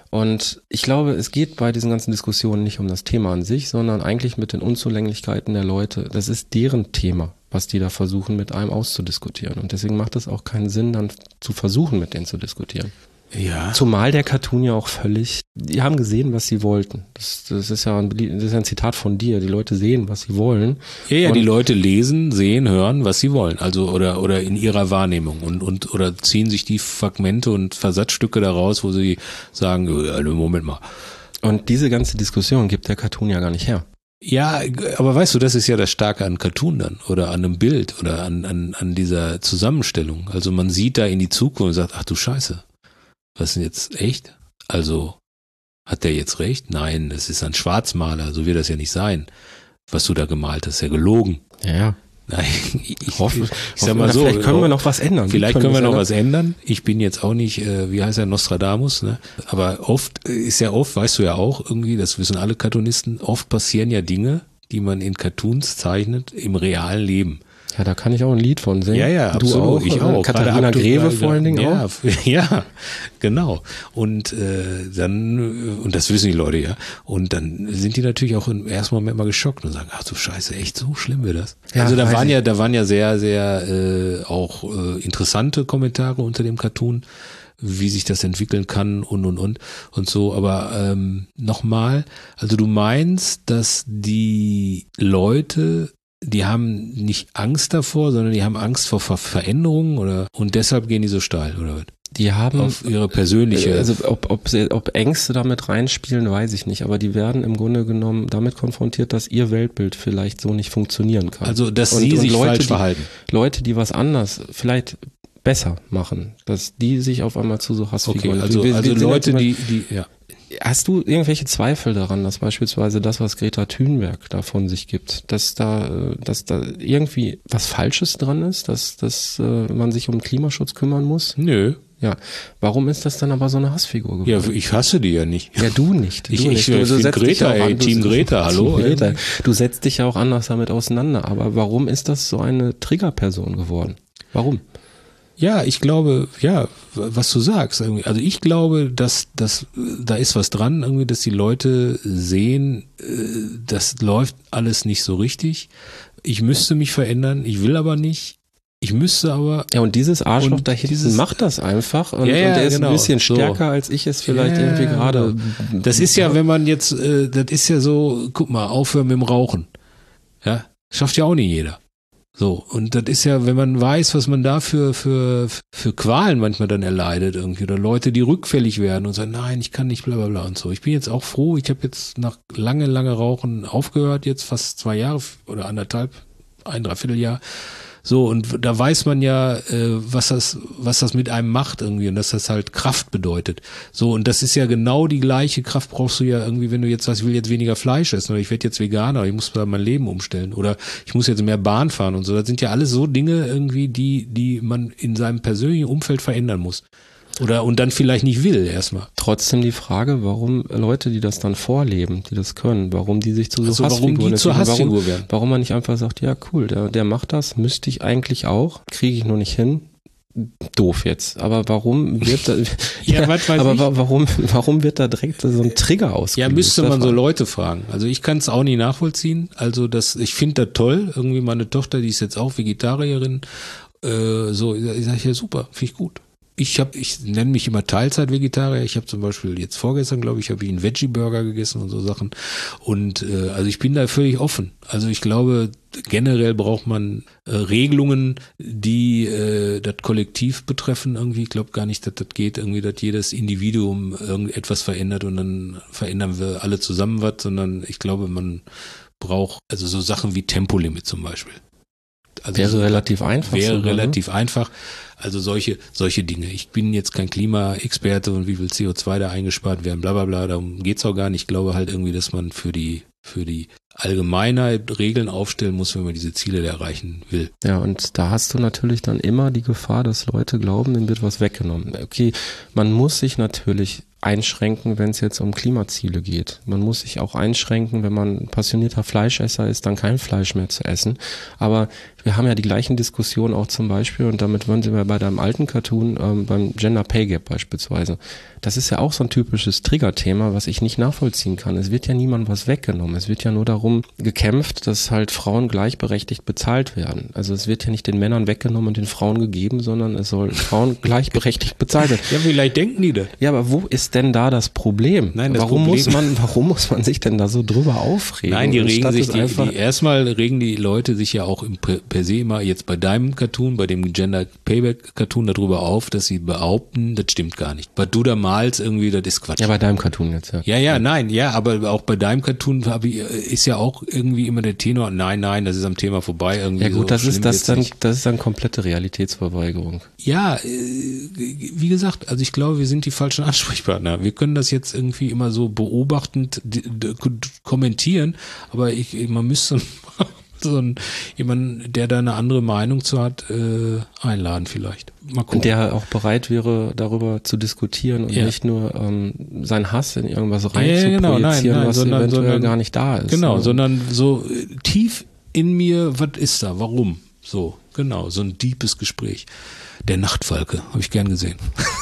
Und ich glaube, es geht bei diesen ganzen Diskussionen nicht um das Thema an sich, sondern eigentlich mit den Unzulänglichkeiten der Leute. Das ist deren Thema, was die da versuchen, mit einem auszudiskutieren. Und deswegen macht es auch keinen Sinn, dann zu versuchen, mit denen zu diskutieren. Ja. Zumal der Cartoon ja auch völlig, die haben gesehen, was sie wollten. Das, das ist ja ein, belie- das ist ein Zitat von dir. Die Leute sehen, was sie wollen. Ja, ja, Und- die Leute lesen, sehen, hören, was sie wollen. Also, oder, oder in ihrer Wahrnehmung und, und, oder ziehen sich die Fragmente und Versatzstücke daraus, wo sie sagen, äh, Moment mal. Und diese ganze Diskussion gibt der Cartoon ja gar nicht her. Ja, aber weißt du, das ist ja das Starke an Cartoon dann oder an einem Bild oder an, an, an dieser Zusammenstellung. Also man sieht da in die Zukunft und sagt, ach du Scheiße, was ist denn jetzt echt? Also hat der jetzt recht? Nein, das ist ein Schwarzmaler, so wird das ja nicht sein. Was du da gemalt hast, ist ja gelogen. Ja, ja. Nein, ich, ich, Hoffe, ich sag mal hoffe, so. vielleicht können wir noch was ändern. Wie Vielleicht können wir noch das was ändern. Ich bin jetzt auch nicht, äh, wie heißt er, Nostradamus, ne? Aber oft äh, ist ja oft, weißt du ja auch irgendwie, das wissen alle Cartoonisten, oft passieren ja Dinge, die man in Cartoons zeichnet, im realen Leben. Ja, da kann ich auch ein Lied von singen. Ja, ja, du absolut. auch, Ich oder? auch. Katharina Gerade Greve aktuell, vor allen Dingen ja, auch. Ja, genau. Und äh, dann, und das wissen die Leute ja, und dann sind die natürlich auch im ersten Moment mal geschockt und sagen, ach du Scheiße, echt so schlimm wird das? Ja, also da weiß waren ich. ja, da waren ja sehr, sehr äh, auch äh, interessante Kommentare unter dem Cartoon, wie sich das entwickeln kann und und und und so. Aber ähm, nochmal, also du meinst, dass die Leute, die haben nicht Angst davor, sondern die haben Angst vor Ver Veränderungen oder und deshalb gehen die so steil oder was? Die haben Auf ihre persönliche. Also ob, ob, sie, ob Ängste damit reinspielen, weiß ich nicht. Aber die werden im Grunde genommen damit konfrontiert, dass ihr Weltbild vielleicht so nicht funktionieren kann. Also dass Und- sie und sich Leute, falsch die- verhalten. Leute, die was anders vielleicht besser machen, dass die sich auf einmal zu so Okay, Hassfiguren. also, Wir- wir also sind Leute, jetzt die, die, ja. Hast du irgendwelche Zweifel daran, dass beispielsweise das, was Greta Thunberg da von sich gibt, dass da, äh, dass da irgendwie was Falsches dran ist, dass, dass äh, man sich um Klimaschutz kümmern muss? Nö. Ja. Warum ist das dann aber so eine Hassfigur Ja, geworden? ich hasse die ja nicht. Ja, du nicht. Du Ich- nicht. ich- Du, ich du bin setzt dich Greta, ja auch ey, an- du- Team Greta, hallo? Team Greta. Du setzt dich ja auch anders damit auseinander. Aber warum ist das so eine Triggerperson geworden? Warum? Ja, ich glaube, ja, was du sagst, irgendwie. Also ich glaube, dass, dass da ist was dran, irgendwie, dass die Leute sehen, äh, das läuft alles nicht so richtig. Ich müsste mich verändern, ich will aber nicht. Ich müsste aber. Ja, und dieses Arschloch Und da hinten dieses- macht das einfach und, Ja, ja, und der ist genau, ein bisschen so. stärker, als ich es vielleicht Ja, irgendwie gerade. Das ist ja, wenn man jetzt, äh, das ist ja so, guck mal, aufhören mit dem Rauchen. Ja, schafft ja auch nicht jeder. So, und das ist ja, wenn man weiß, was man da für, für, für Qualen manchmal dann erleidet irgendwie, oder Leute, die rückfällig werden und sagen, nein, ich kann nicht, bla bla bla und so. Ich bin jetzt auch froh, ich habe jetzt nach lange, lange Rauchen aufgehört, jetzt fast zwei Jahre oder anderthalb, ein, dreiviertel Jahr. So, und da weiß man ja, äh, was das, was das mit einem macht irgendwie und dass das halt Kraft bedeutet. So, und das ist ja genau die gleiche Kraft brauchst du ja irgendwie, wenn du jetzt sagst, ich will jetzt weniger Fleisch essen oder ich werde jetzt Veganer, ich muss da mein Leben umstellen oder ich muss jetzt mehr Bahn fahren und so. Das sind ja alles so Dinge irgendwie, die, die man in seinem persönlichen Umfeld verändern muss. Oder und dann vielleicht nicht will erstmal. Trotzdem die Frage, warum Leute, die das dann vorleben, die das können, warum die sich zu so also Hassfiguren warum die zur Hassfigur warum, werden. Warum man nicht einfach sagt, ja cool, der, der macht das, müsste ich eigentlich auch, kriege ich nur nicht hin. Doof jetzt. Aber warum wird da, ja, was weiß aber ich. warum, warum wird da direkt so ein Trigger ausgelöst? Ja, müsste man so Leute fragen. Also ich kann es auch nicht nachvollziehen. Also das, ich finde das toll. Irgendwie meine Tochter, die ist jetzt auch Vegetarierin. Äh, so, ich sage ja super, finde ich gut. Ich habe, ich nenne mich immer Teilzeit-Vegetarier. Ich habe zum Beispiel jetzt vorgestern, glaube ich, habe ich einen Veggie-Burger gegessen und so Sachen. Und äh, also ich bin da völlig offen. Also ich glaube, generell braucht man äh, Regelungen, die äh, das Kollektiv betreffen. Irgendwie, ich glaube gar nicht, dass das geht, irgendwie, dass jedes Individuum irgendetwas verändert und dann verändern wir alle zusammen was, sondern ich glaube, man braucht also so Sachen wie Tempolimit zum Beispiel. Also wäre so, relativ einfach. Wäre sogar, relativ ne? einfach. Also solche solche Dinge. Ich bin jetzt kein Klimaexperte und wie viel C O zwei da eingespart werden, bla bla bla, darum geht's auch gar nicht. Ich glaube halt irgendwie, dass man für die für die Allgemeinheit Regeln aufstellen muss, wenn man diese Ziele erreichen will. Ja, und da hast du natürlich dann immer die Gefahr, dass Leute glauben, denen wird was weggenommen. Okay, man muss sich natürlich einschränken, wenn es jetzt um Klimaziele geht. Man muss sich auch einschränken, wenn man passionierter Fleischesser ist, dann kein Fleisch mehr zu essen. Aber wir haben ja die gleichen Diskussionen auch zum Beispiel, und damit waren wir bei deinem alten Cartoon, ähm, beim Gender Pay Gap beispielsweise. Das ist ja auch so ein typisches Triggerthema, was ich nicht nachvollziehen kann. Es wird ja niemandem was weggenommen. Es wird ja nur darum gekämpft, dass halt Frauen gleichberechtigt bezahlt werden. Also es wird ja nicht den Männern weggenommen und den Frauen gegeben, sondern es soll Frauen gleichberechtigt bezahlt werden. Ja, vielleicht denken die das. Ja, aber wo ist denn da das Problem? Nein, das warum Problem. muss man, warum muss man sich denn da so drüber aufregen? Nein, die regen Anstatt sich, es die, einfach die, erstmal regen die Leute sich ja auch im, per se immer jetzt bei deinem Cartoon, bei dem Gender Payback Cartoon darüber auf, dass sie behaupten, das stimmt gar nicht. Was du da malst irgendwie, das ist Quatsch. Ja, bei deinem Cartoon jetzt, ja. Ja, ja, nein, ja, aber auch bei deinem Cartoon hab ich, ist ja auch irgendwie immer der Tenor, nein, nein, das ist am Thema vorbei. Irgendwie Ja gut, so das ist schlimm das wird's dann, nicht. das ist dann komplette Realitätsverweigerung. Ja, äh, wie gesagt, also ich glaube, wir sind die falschen Ansprechpartner. Wir können das jetzt irgendwie immer so beobachtend d- d- kommentieren, aber ich, man müsste so einen, jemanden, der da eine andere Meinung zu hat, äh, einladen vielleicht. Mal gucken. Der auch bereit wäre, darüber zu diskutieren und Ja. nicht nur ähm, seinen Hass in irgendwas rein Ja, ja, zu genau, nein, projizieren, nein, was sondern- eventuell sondern- gar nicht da ist. Genau, ne? sondern so äh, tief in mir, was ist da, warum? So, genau, so ein deepes Gespräch. Der Nachtfalke, habe ich gern gesehen.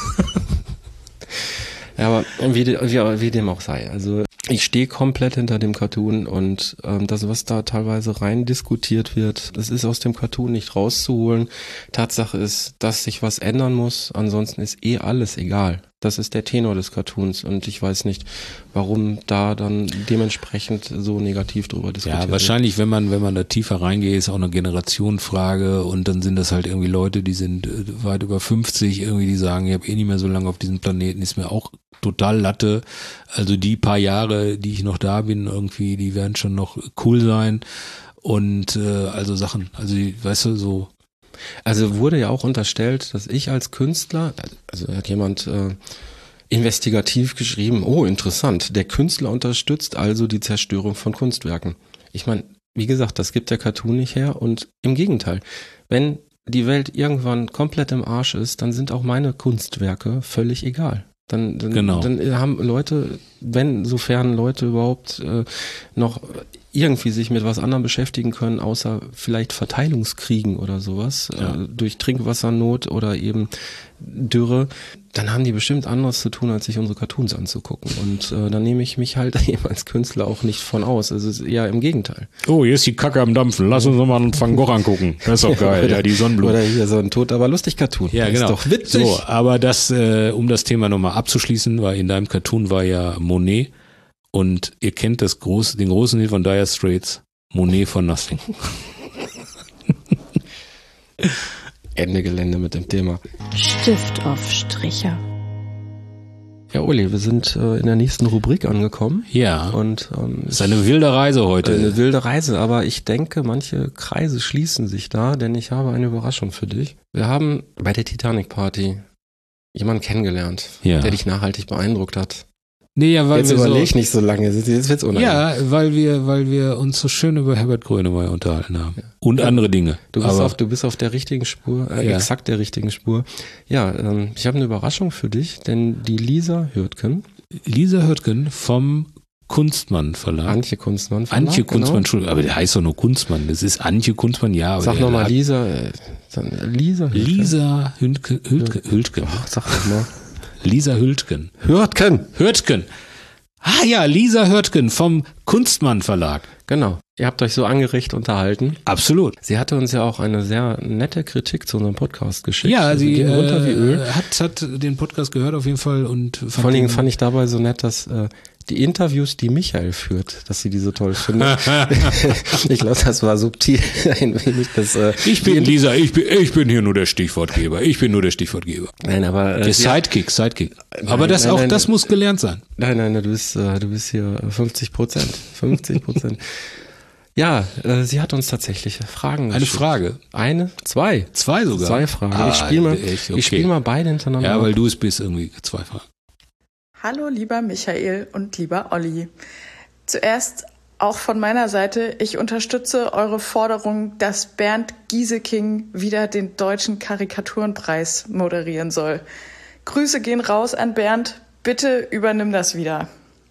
Ja, aber wie, de- wie, wie dem auch sei. Also ich stehe komplett hinter dem Cartoon und ähm, das, was da teilweise rein diskutiert wird, das ist aus dem Cartoon nicht rauszuholen. Tatsache ist, dass sich was ändern muss, ansonsten ist eh alles egal. Das ist der Tenor des Cartoons und ich weiß nicht, warum da dann dementsprechend so negativ drüber diskutiert Ja, wahrscheinlich, wenn man, wenn man da tiefer reingeht, ist auch eine Generationenfrage und dann sind das halt irgendwie Leute, die sind äh, weit über fünfzig, irgendwie, die sagen, ich habe eh nicht mehr so lange auf diesem Planeten, ist mir auch total Latte. Also die paar Jahre, die ich noch da bin, irgendwie, die werden schon noch cool sein und äh, also Sachen, also die, weißt du, so. Also wurde ja auch unterstellt, dass ich als Künstler, also hat jemand äh, investigativ geschrieben, oh interessant, der Künstler unterstützt also die Zerstörung von Kunstwerken. Ich meine, wie gesagt, das gibt der Cartoon nicht her und im Gegenteil, wenn die Welt irgendwann komplett im Arsch ist, dann sind auch meine Kunstwerke völlig egal. Dann, dann, Genau. dann haben Leute, wenn, sofern Leute überhaupt äh, noch irgendwie sich mit was anderem beschäftigen können, außer vielleicht Verteilungskriegen oder sowas, Ja. äh, durch Trinkwassernot oder eben Dürre, dann haben die bestimmt anderes zu tun, als sich unsere Cartoons anzugucken. Und äh, da nehme ich mich halt eben als Künstler auch nicht von aus. Also es ist eher im Gegenteil. Oh, hier ist die Kacke am Dampfen, lass uns nochmal einen Van Gogh angucken. Das ist doch geil, ja, die Sonnenblume. Oder hier so ein tot, aber lustig Cartoon. Ja, das genau. Ist doch witzig. So, aber das, äh, um das Thema nochmal abzuschließen, weil in deinem Cartoon war ja Monet und ihr kennt das große, den großen Hit von Dire Straits, Monet for Nothing. Ende Gelände mit dem Thema. Stiftaufstricher. Ja, Uli, wir sind äh, in der nächsten Rubrik angekommen. Ja. Und ähm, Das ist eine wilde Reise heute. Eine wilde Reise, aber ich denke, manche Kreise schließen sich da, denn ich habe eine Überraschung für dich. Wir haben bei der Titanic-Party jemanden kennengelernt, Ja. der dich nachhaltig beeindruckt hat. Nee, ja, weil Jetzt wir überleg so, nicht so lange, jetzt wird's unangenehm. Ja, weil wir, weil wir uns so schön über Herbert Grönemeyer unterhalten haben. Ja. Und andere Dinge. Du bist, Aber auf, du bist auf der richtigen Spur, äh, Ja. exakt der richtigen Spur. Ja, ähm, ich habe eine Überraschung für dich, denn die Lisa Hürtgen, Lisa Hürtgen vom Kunstmann Verlag. Antje Kunstmann, Verlag, Antje Kunstmann, genau. Entschuldigung, aber der heißt doch nur Kunstmann. Das ist Antje Kunstmann, ja. Aber Sag der nochmal hat- Lisa, äh, dann, äh, Lisa Hürtgen. Lisa Hündke, Hüldke, Hüldgen. Ach, sag doch mal. Lisa Hüldgen. Hürtgen! Hürtgen. Ah ja, Lisa Hürtgen vom Kunstmann Verlag. Genau. Ihr habt euch so angeregt unterhalten. Absolut. Sie hatte uns ja auch eine sehr nette Kritik zu unserem Podcast geschickt. Ja, Also sie ging runter wie Öl. äh, hat, hat den Podcast gehört auf jeden Fall und fand Vor allen Dingen den- fand ich dabei so nett, dass äh, die Interviews, die Michael führt, dass sie die so toll findet. Ich glaube, das war subtil ein wenig. Das, äh, Ich bin die- Lisa, ich bin, ich bin hier nur der Stichwortgeber. Ich bin nur der Stichwortgeber. Nein, aber äh, Der sie- Sidekick, Sidekick. Aber das nein, auch, nein, das muss gelernt sein. Nein, nein, du bist, äh, du bist hier fünfzig Prozent. fünfzig Prozent. Ja, äh, sie hat uns tatsächlich Fragen Eine geschickt. Frage. Eine? Zwei. Zwei sogar. Zwei Fragen. Ah, ich spiele mal, echt? ich Okay. spiel mal beide hintereinander. Ja, ab. weil du es bist irgendwie. Zwei Fragen. Hallo lieber Michael und lieber Olli. Zuerst auch von meiner Seite, ich unterstütze eure Forderung, dass Bernd Gieseking wieder den Deutschen Karikaturenpreis moderieren soll. Grüße gehen raus an Bernd, bitte übernimm das wieder.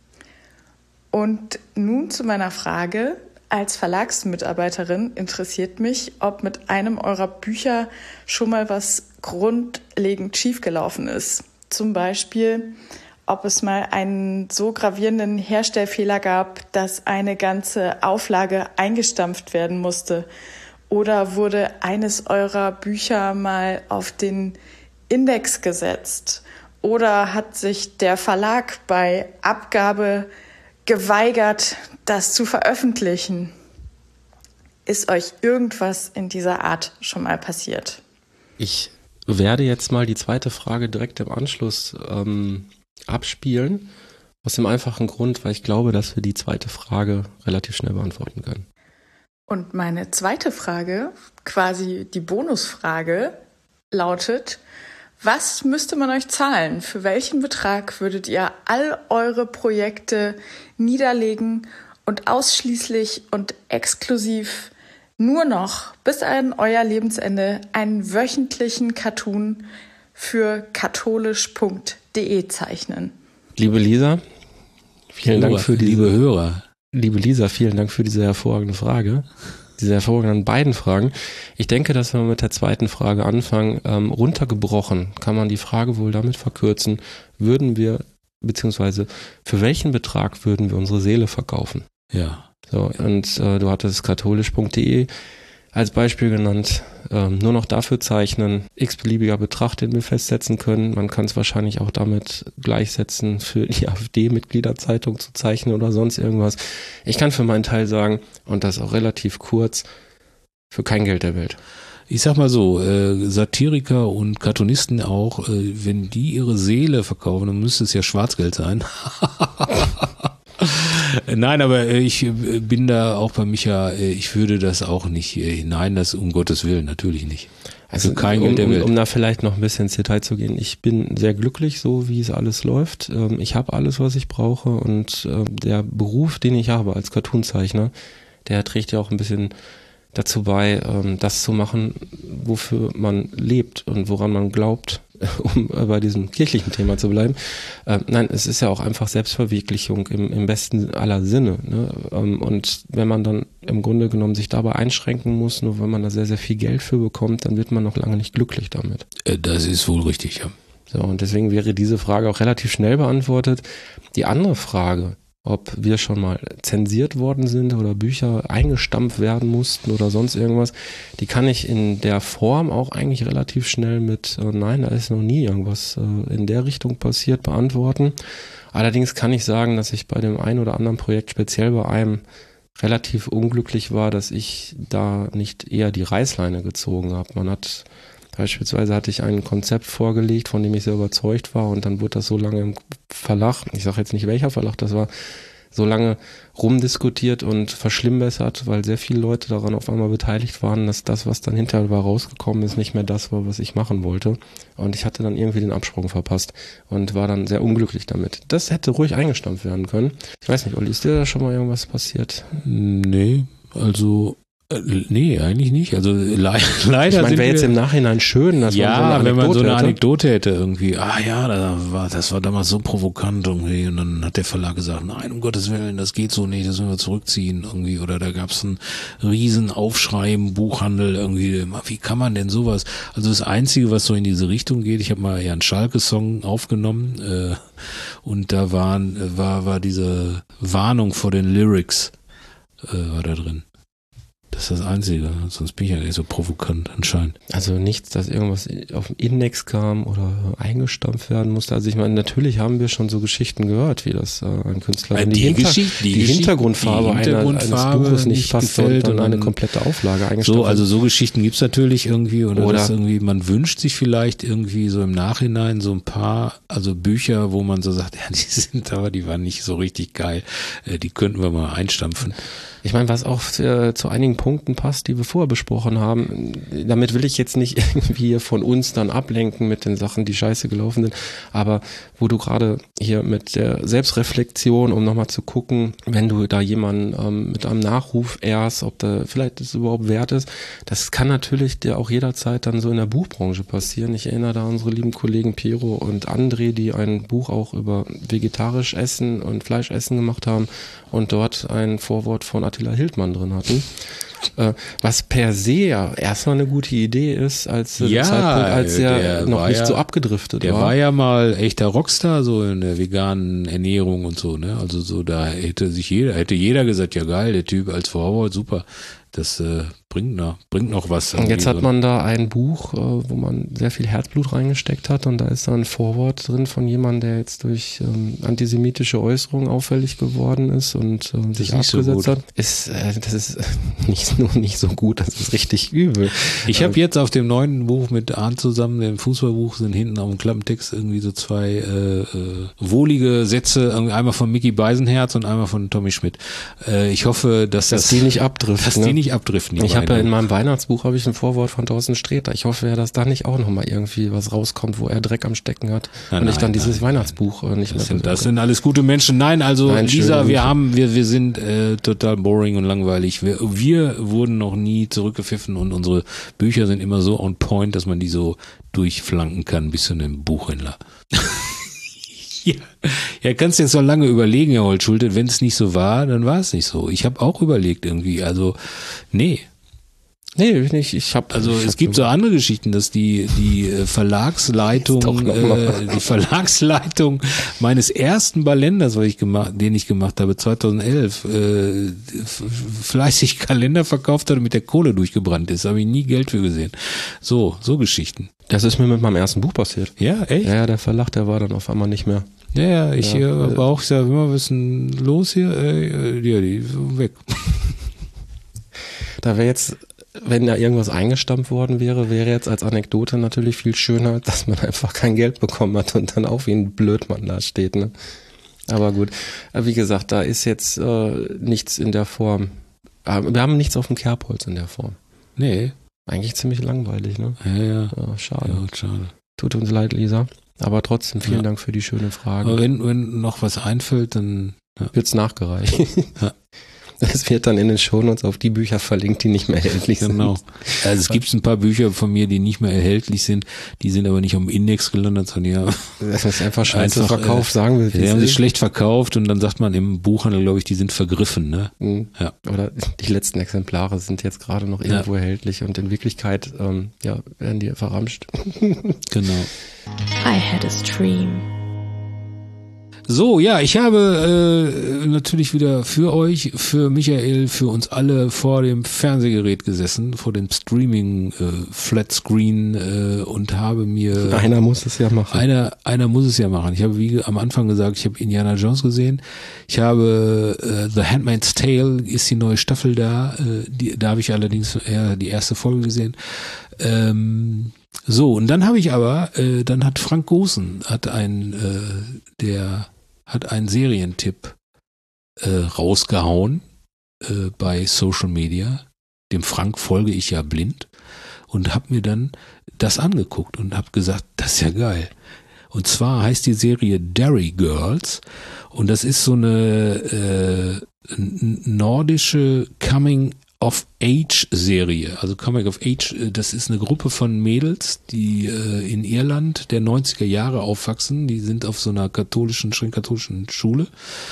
Und nun zu meiner Frage. Als Verlagsmitarbeiterin interessiert mich, ob mit einem eurer Bücher schon mal was grundlegend schiefgelaufen ist. Zum Beispiel, ob es mal einen so gravierenden Herstellfehler gab, dass eine ganze Auflage eingestampft werden musste. Oder wurde eines eurer Bücher mal auf den Index gesetzt? Oder hat sich der Verlag bei Abgabe geweigert, das zu veröffentlichen? Ist euch irgendwas in dieser Art schon mal passiert? Ich werde jetzt mal die zweite Frage direkt im Anschluss ähm, abspielen. Aus dem einfachen Grund, weil ich glaube, dass wir die zweite Frage relativ schnell beantworten können. Und meine zweite Frage, quasi die Bonusfrage, lautet: Was müsste man euch zahlen? Für welchen Betrag würdet ihr all eure Projekte niederlegen und ausschließlich und exklusiv nur noch bis an euer Lebensende einen wöchentlichen Cartoon für katholisch punkt de zeichnen? Liebe Lisa, vielen Dank für diese, liebe Hörer. liebe Lisa, vielen Dank für diese hervorragende Frage. Diese hervorragenden beiden Fragen. Ich denke, dass wir mit der zweiten Frage anfangen. Ähm, runtergebrochen kann man die Frage wohl damit verkürzen. Würden wir, beziehungsweise für welchen Betrag würden wir unsere Seele verkaufen? Ja. So, und äh, du hattest katholisch punkt de als Beispiel genannt. Ähm, nur noch dafür zeichnen, x-beliebiger Betrag, den wir festsetzen können. Man kann es wahrscheinlich auch damit gleichsetzen, für die AfD-Mitgliederzeitung zu zeichnen oder sonst irgendwas. Ich kann für meinen Teil sagen, und das auch relativ kurz, für kein Geld der Welt. Ich sag mal so, äh, Satiriker und Cartoonisten auch, äh, wenn die ihre Seele verkaufen, dann müsste es ja Schwarzgeld sein. Nein, aber äh, ich äh, bin da auch bei Micha, äh, ich würde das auch nicht äh, hinein, das um Gottes Willen, natürlich nicht. Also kein um, Geld der um, Welt. um da vielleicht noch ein bisschen ins Detail zu gehen. Ich bin sehr glücklich, so wie es alles läuft. Ähm, ich habe alles, was ich brauche, und äh, der Beruf, den ich habe als Cartoonzeichner, der trägt ja auch ein bisschen dazu bei, ähm, das zu machen, wofür man lebt und woran man glaubt, um äh, bei diesem kirchlichen Thema zu bleiben. Äh, nein, es ist ja auch einfach Selbstverwirklichung im, im besten aller Sinne. Ne? Ähm, und wenn man dann im Grunde genommen sich dabei einschränken muss, nur weil man da sehr, sehr viel Geld für bekommt, dann wird man noch lange nicht glücklich damit. Äh, das ist wohl richtig, ja. So, und deswegen wäre diese Frage auch relativ schnell beantwortet. Die andere Frage, ob wir schon mal zensiert worden sind oder Bücher eingestampft werden mussten oder sonst irgendwas, die kann ich in der Form auch eigentlich relativ schnell mit äh, nein, da ist noch nie irgendwas äh, in der Richtung passiert, beantworten. Allerdings kann ich sagen, dass ich bei dem einen oder anderen Projekt, speziell bei einem, relativ unglücklich war, dass ich da nicht eher die Reißleine gezogen habe. Man hat beispielsweise hatte ich ein Konzept vorgelegt, von dem ich sehr überzeugt war und dann wurde das so lange im Verlag, ich sage jetzt nicht welcher Verlag das war, so lange rumdiskutiert und verschlimmbessert, weil sehr viele Leute daran auf einmal beteiligt waren, dass das, was dann hinterher war rausgekommen ist, nicht mehr das war, was ich machen wollte. Und ich hatte dann irgendwie den Absprung verpasst und war dann sehr unglücklich damit. Das hätte ruhig eingestampft werden können. Ich weiß nicht, Olli, ist dir da schon mal irgendwas passiert? Nee, also Äh, nee, eigentlich nicht. Also le leider. Ich meine, wäre jetzt im Nachhinein schön, dass ja, man so eine Anekdote wenn man so eine hätte. Anekdote hätte irgendwie. Ah ja, das war, das war damals so provokant irgendwie. Und dann hat der Verlag gesagt, nein, um Gottes Willen, das geht so nicht, das müssen wir zurückziehen irgendwie. Oder da gab's einen riesen Aufschrei im Buchhandel irgendwie. Wie kann man denn sowas? Also das Einzige, was so in diese Richtung geht, ich habe mal ja einen Schalke-Song aufgenommen äh, und da waren, war, war diese Warnung vor den Lyrics äh, war da drin. Das ist das Einzige, sonst bin ich ja nicht so provokant anscheinend. Also nichts, dass irgendwas auf den Index kam oder eingestampft werden musste. Also ich meine, natürlich haben wir schon so Geschichten gehört, wie das äh, ein Künstler, wenn die, die, Hinter Geschichte, die, die Geschichte, Hintergrundfarbe, die Hintergrundfarbe einer, eines Buches nicht, nicht passt gefällt und dann und eine komplette Auflage eingestampft. So, also so Geschichten gibt's natürlich irgendwie oder, Oder das irgendwie, man wünscht sich vielleicht irgendwie so im Nachhinein so ein paar, also Bücher, wo man so sagt, ja, die sind aber, die waren nicht so richtig geil, äh, die könnten wir mal einstampfen. Ich meine, was auch äh, zu einigen Punkten passt, die wir vorher besprochen haben, damit will ich jetzt nicht irgendwie von uns dann ablenken mit den Sachen, die scheiße gelaufen sind, aber wo du gerade hier mit der Selbstreflexion, um nochmal zu gucken, wenn du da jemanden ähm, mit einem Nachruf ehrst, ob da vielleicht das überhaupt wert ist, das kann natürlich dir auch jederzeit dann so in der Buchbranche passieren. Ich erinnere da an unsere lieben Kollegen Piero und André, die ein Buch auch über vegetarisch Essen und Fleischessen gemacht haben und dort ein Vorwort von Attila Hildmann drin hatten, äh, was per se ja erstmal eine gute Idee ist, als ja, Zeitpunkt, als er der noch nicht ja, so abgedriftet der war. Der war ja mal echter Rockstar, so in der veganen Ernährung und so, ne? Also so, da hätte sich jeder, hätte jeder gesagt, ja geil, der Typ als Vorwort, super. Das äh, bringt noch, bringt noch was. Und jetzt hat man da ein Buch, äh, wo man sehr viel Herzblut reingesteckt hat und da ist da ein Vorwort drin von jemandem, der jetzt durch ähm, antisemitische Äußerungen auffällig geworden ist und äh, sich abgesetzt so hat. Ist, äh, das ist nicht nur nicht so gut, das ist richtig übel. Ich habe jetzt auf dem neuen Buch mit Arndt zusammen, dem Fußballbuch, sind hinten auf dem Klappentext irgendwie so zwei äh, äh, wohlige Sätze, einmal von Micky Beisenherz und einmal von Tommy Schmidt. Äh, ich hoffe, dass, dass das, die nicht abdriften. Dass ne? die nicht abdriften. Ich habe ja in meinem Weihnachtsbuch habe ich ein Vorwort von Thorsten Sträter. Ich hoffe ja, dass da nicht auch nochmal irgendwie was rauskommt, wo er Dreck am Stecken hat nein, und ich nein, dann dieses nein, Weihnachtsbuch nein. nicht das mehr sind, Das sind alles gute Menschen. Nein, also nein, Lisa, schön. wir haben, wir, wir sind äh, total boring und langweilig. Wir, wir wurden noch nie zurückgepfiffen und unsere Bücher sind immer so on point, dass man die so durchflanken kann bis zu einem Buchhändler. Ja, ja, kannst jetzt so lange überlegen, Herr Holtschulte, wenn es nicht so war, dann war es nicht so. Ich habe auch überlegt irgendwie, also nee. Nee, nicht. Ich habe also ich es hab gibt so andere Geschichten, dass die die Verlagsleitung äh, die Verlagsleitung meines ersten Ballenders, was ich gemacht, den ich gemacht habe zweitausendelf, äh, fleißig Kalender verkauft hat und mit der Kohle durchgebrannt ist, habe ich nie Geld für gesehen. So, so Geschichten. Das ist mir mit meinem ersten Buch passiert. Ja, echt? Ja, der Verlag, der war dann auf einmal nicht mehr. Ja, ja, ich ja, hier äh, aber auch, ich sag immer, was ist denn los hier? Äh, ja, die weg. Da wäre jetzt, wenn da irgendwas eingestampft worden wäre, wäre jetzt als Anekdote natürlich viel schöner, dass man einfach kein Geld bekommen hat und dann auch wie ein Blödmann da steht, ne? Aber gut, wie gesagt, da ist jetzt äh, nichts in der Form. Wir haben nichts auf dem Kerbholz in der Form. Nee. Eigentlich ziemlich langweilig, ne? Ja, ja. Ja, schade. Ja, schade. Tut uns leid, Lisa. Aber trotzdem vielen ja. Dank für die schöne Frage. Aber wenn, wenn noch was einfällt, dann ja. wird's nachgereicht. Ja. Das wird dann in den Shownotes auf die Bücher verlinkt, die nicht mehr erhältlich sind. Genau. Also es gibt ein paar Bücher von mir, die nicht mehr erhältlich sind. Die sind aber nicht am Index gelandet, sondern ja. Das ist einfach scheiße einfach, verkauft, äh, sagen wir. Die haben sich schlecht verkauft und dann sagt man im Buchhandel, glaube ich, die sind vergriffen, ne? Mhm. Ja. Oder die letzten Exemplare sind jetzt gerade noch irgendwo ja. erhältlich und in Wirklichkeit, ähm, ja, werden die verramscht. Genau. I had a stream. So, ja, ich habe äh, natürlich wieder für euch, für Michael, für uns alle vor dem Fernsehgerät gesessen, vor dem Streaming äh, Flatscreen äh, und habe mir... Einer muss es ja machen. Einer, einer muss es ja machen. Ich habe, wie am Anfang gesagt, ich habe Indiana Jones gesehen. Ich habe äh, The Handmaid's Tale, ist die neue Staffel da. Äh, die, da habe ich allerdings eher die erste Folge gesehen. Ähm, so, und dann habe ich aber, äh, dann hat Frank Goosen, hat ein, äh, der... hat einen Serientipp äh, rausgehauen äh, bei Social Media. Dem Frank folge ich ja blind und habe mir dann das angeguckt und habe gesagt, das ist ja geil. Und zwar heißt die Serie Derry Girls und das ist so eine äh, nordische Coming of Age Serie, also Coming of Age, das ist eine Gruppe von Mädels, die äh, in Irland der neunziger Jahre aufwachsen, die sind auf so einer katholischen, streng katholischen Schule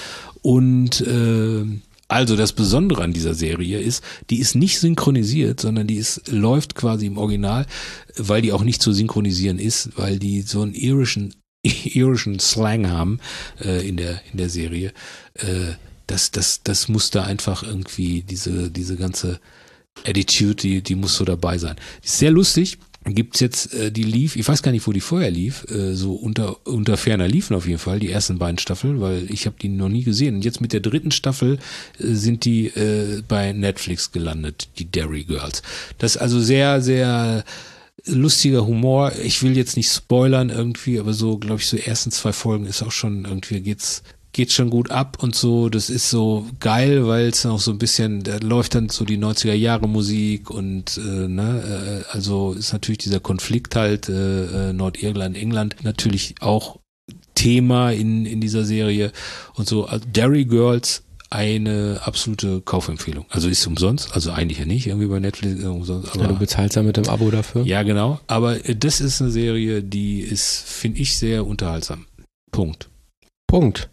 und äh, also das Besondere an dieser Serie ist, die ist nicht synchronisiert, sondern die ist läuft quasi im Original, weil die auch nicht zu synchronisieren ist, weil die so einen irischen irischen Slang haben äh, in der in der Serie. Äh, Das, das, das muss da einfach irgendwie, diese, diese ganze Attitude, die, die muss so dabei sein. Die ist sehr lustig. Gibt's jetzt, äh, die lief, ich weiß gar nicht, wo die vorher lief, äh, so unter, unter ferner liefen auf jeden Fall, die ersten beiden Staffeln, weil ich habe die noch nie gesehen. Und jetzt mit der dritten Staffel äh, sind die äh, bei Netflix gelandet, die Derry Girls. Das ist also sehr, sehr lustiger Humor. Ich will jetzt nicht spoilern irgendwie, aber so, glaube ich, so die ersten zwei Folgen ist auch schon irgendwie, geht's geht schon gut ab und so, das ist so geil, weil es auch so ein bisschen, da läuft dann so die neunziger Jahre Musik und äh, ne, äh, also ist natürlich dieser Konflikt halt äh, Nordirland, England natürlich auch Thema in in dieser Serie und so. Also Derry Girls, eine absolute Kaufempfehlung. Also ist umsonst, also eigentlich ja nicht, irgendwie bei Netflix umsonst. Aber ja, du bezahlst ja mit dem Abo dafür. Ja, genau, aber äh, das ist eine Serie, die ist, finde ich, sehr unterhaltsam. Punkt. Punkt.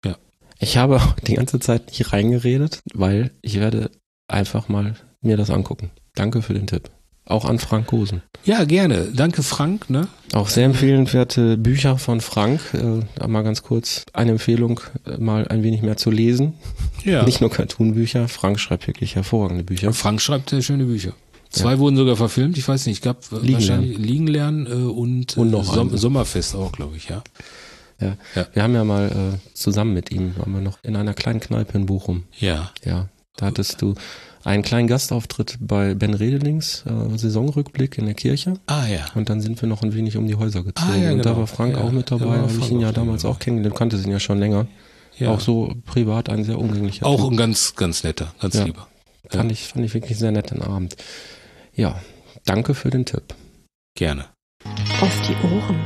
Ich habe die ganze Zeit nicht reingeredet, weil ich werde einfach mal mir das angucken. Danke für den Tipp. Auch an Frank Goosen. Ja, gerne. Danke, Frank. Ne? Auch sehr empfehlenswerte Bücher von Frank. Äh, mal ganz kurz eine Empfehlung, äh, mal ein wenig mehr zu lesen. Ja. Nicht nur Cartoon-Bücher. Frank schreibt wirklich hervorragende Bücher. Frank schreibt sehr schöne Bücher. Zwei ja. wurden sogar verfilmt. Ich weiß nicht, es gab Liegen wahrscheinlich lernen. Liegen lernen äh, und, und noch Som- Sommerfest auch, glaube ich, ja. Ja. ja, wir haben ja mal äh, zusammen mit ihm, waren wir noch in einer kleinen Kneipe in Bochum. Ja. Ja, da hattest du einen kleinen Gastauftritt bei Ben Redelings äh, Saisonrückblick in der Kirche. Ah ja. Und dann sind wir noch ein wenig um die Häuser gezogen. Ah, ja, und genau. da war Frank ja. auch mit dabei, habe ich ihn ja damals dabei. auch kennengelernt, kannte ihn ja schon länger. Ja. Auch so privat ein sehr umgänglicher Auch Typ. ein ganz, ganz netter, ganz ja. lieber. Ja. Fand ich, fand ich wirklich sehr nett den Abend. Ja, danke für den Tipp. Gerne. Auf die Ohren.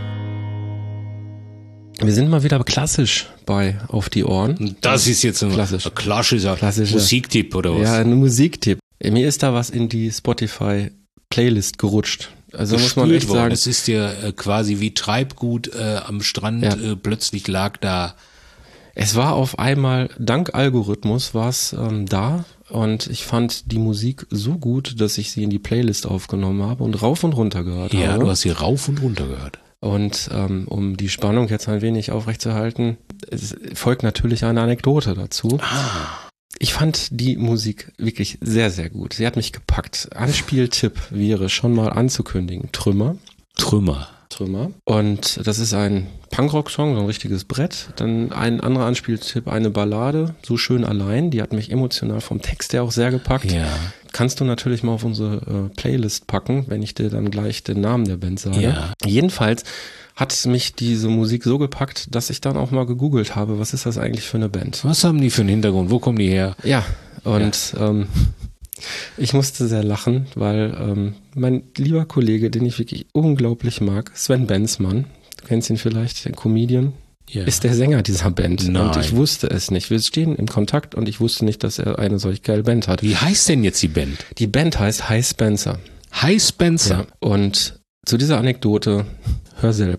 Wir sind mal wieder klassisch bei Auf die Ohren. Das ist jetzt ein klassisch. klassischer, klassischer Musiktipp oder was? Ja, ein Musiktipp. Mir ist da was in die Spotify-Playlist gerutscht. Also muss man echt sagen. Es ist ja äh, quasi wie Treibgut äh, am Strand, ja. äh, plötzlich lag da. Es war auf einmal, dank Algorithmus war es ähm, da und ich fand die Musik so gut, dass ich sie in die Playlist aufgenommen habe und rauf und runter gehört ja, habe. Ja, du hast sie rauf und runter gehört. Und ähm, um die Spannung jetzt ein wenig aufrechtzuerhalten, es folgt natürlich eine Anekdote dazu. Ah. Ich fand die Musik wirklich sehr, sehr gut. Sie hat mich gepackt. Anspieltipp wäre schon mal anzukündigen. Trümmer. Trümmer. Trümmer. Und das ist ein Punkrock-Song, so ein richtiges Brett. Dann ein anderer Anspieltipp, eine Ballade, So schön allein. Die hat mich emotional vom Text her auch sehr gepackt. Ja. Kannst du natürlich mal auf unsere äh, Playlist packen, wenn ich dir dann gleich den Namen der Band sage. Ja. Jedenfalls hat mich diese Musik so gepackt, dass ich dann auch mal gegoogelt habe, was ist das eigentlich für eine Band? Was haben die für einen Hintergrund? Wo kommen die her? Ja, und ja. Ähm, ich musste sehr lachen, weil ähm, mein lieber Kollege, den ich wirklich unglaublich mag, Sven Benzmann, du kennst ihn vielleicht, der Comedian, ja. ist der Sänger dieser Band. Nein. Und ich wusste es nicht. Wir stehen im Kontakt und ich wusste nicht, dass er eine solch geile Band hat. Wie heißt denn jetzt die Band? Die Band heißt Hi Spencer. Hi Spencer. Ja. Und zu dieser Anekdote, hör selbst.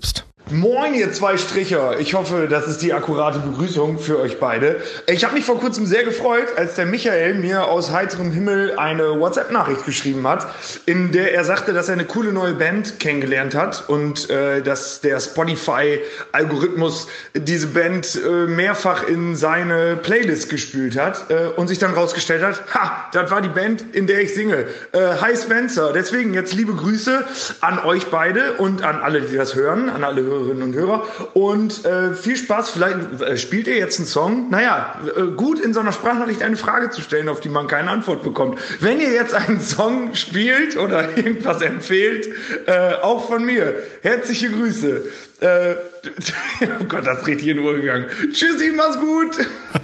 Moin, ihr zwei Stricher. Ich hoffe, das ist die akkurate Begrüßung für euch beide. Ich habe mich vor kurzem sehr gefreut, als der Michael mir aus heiterem Himmel eine WhatsApp-Nachricht geschrieben hat, in der er sagte, dass er eine coole neue Band kennengelernt hat und äh, dass der Spotify-Algorithmus diese Band äh, mehrfach in seine Playlist gespült hat äh, und sich dann rausgestellt hat, ha, das war die Band, in der ich singe. Äh, hi Spencer. Deswegen jetzt liebe Grüße an euch beide und an alle, die das hören, an alle Hörerinnen und Hörer und äh, viel Spaß. Vielleicht äh, spielt ihr jetzt einen Song. Naja, äh, gut in so einer Sprachnachricht eine Frage zu stellen, auf die man keine Antwort bekommt. Wenn ihr jetzt einen Song spielt oder irgendwas empfehlt, äh, auch von mir, herzliche Grüße. Äh, oh Gott, das ist richtig in die Uhr gegangen. Tschüssi, mach's gut.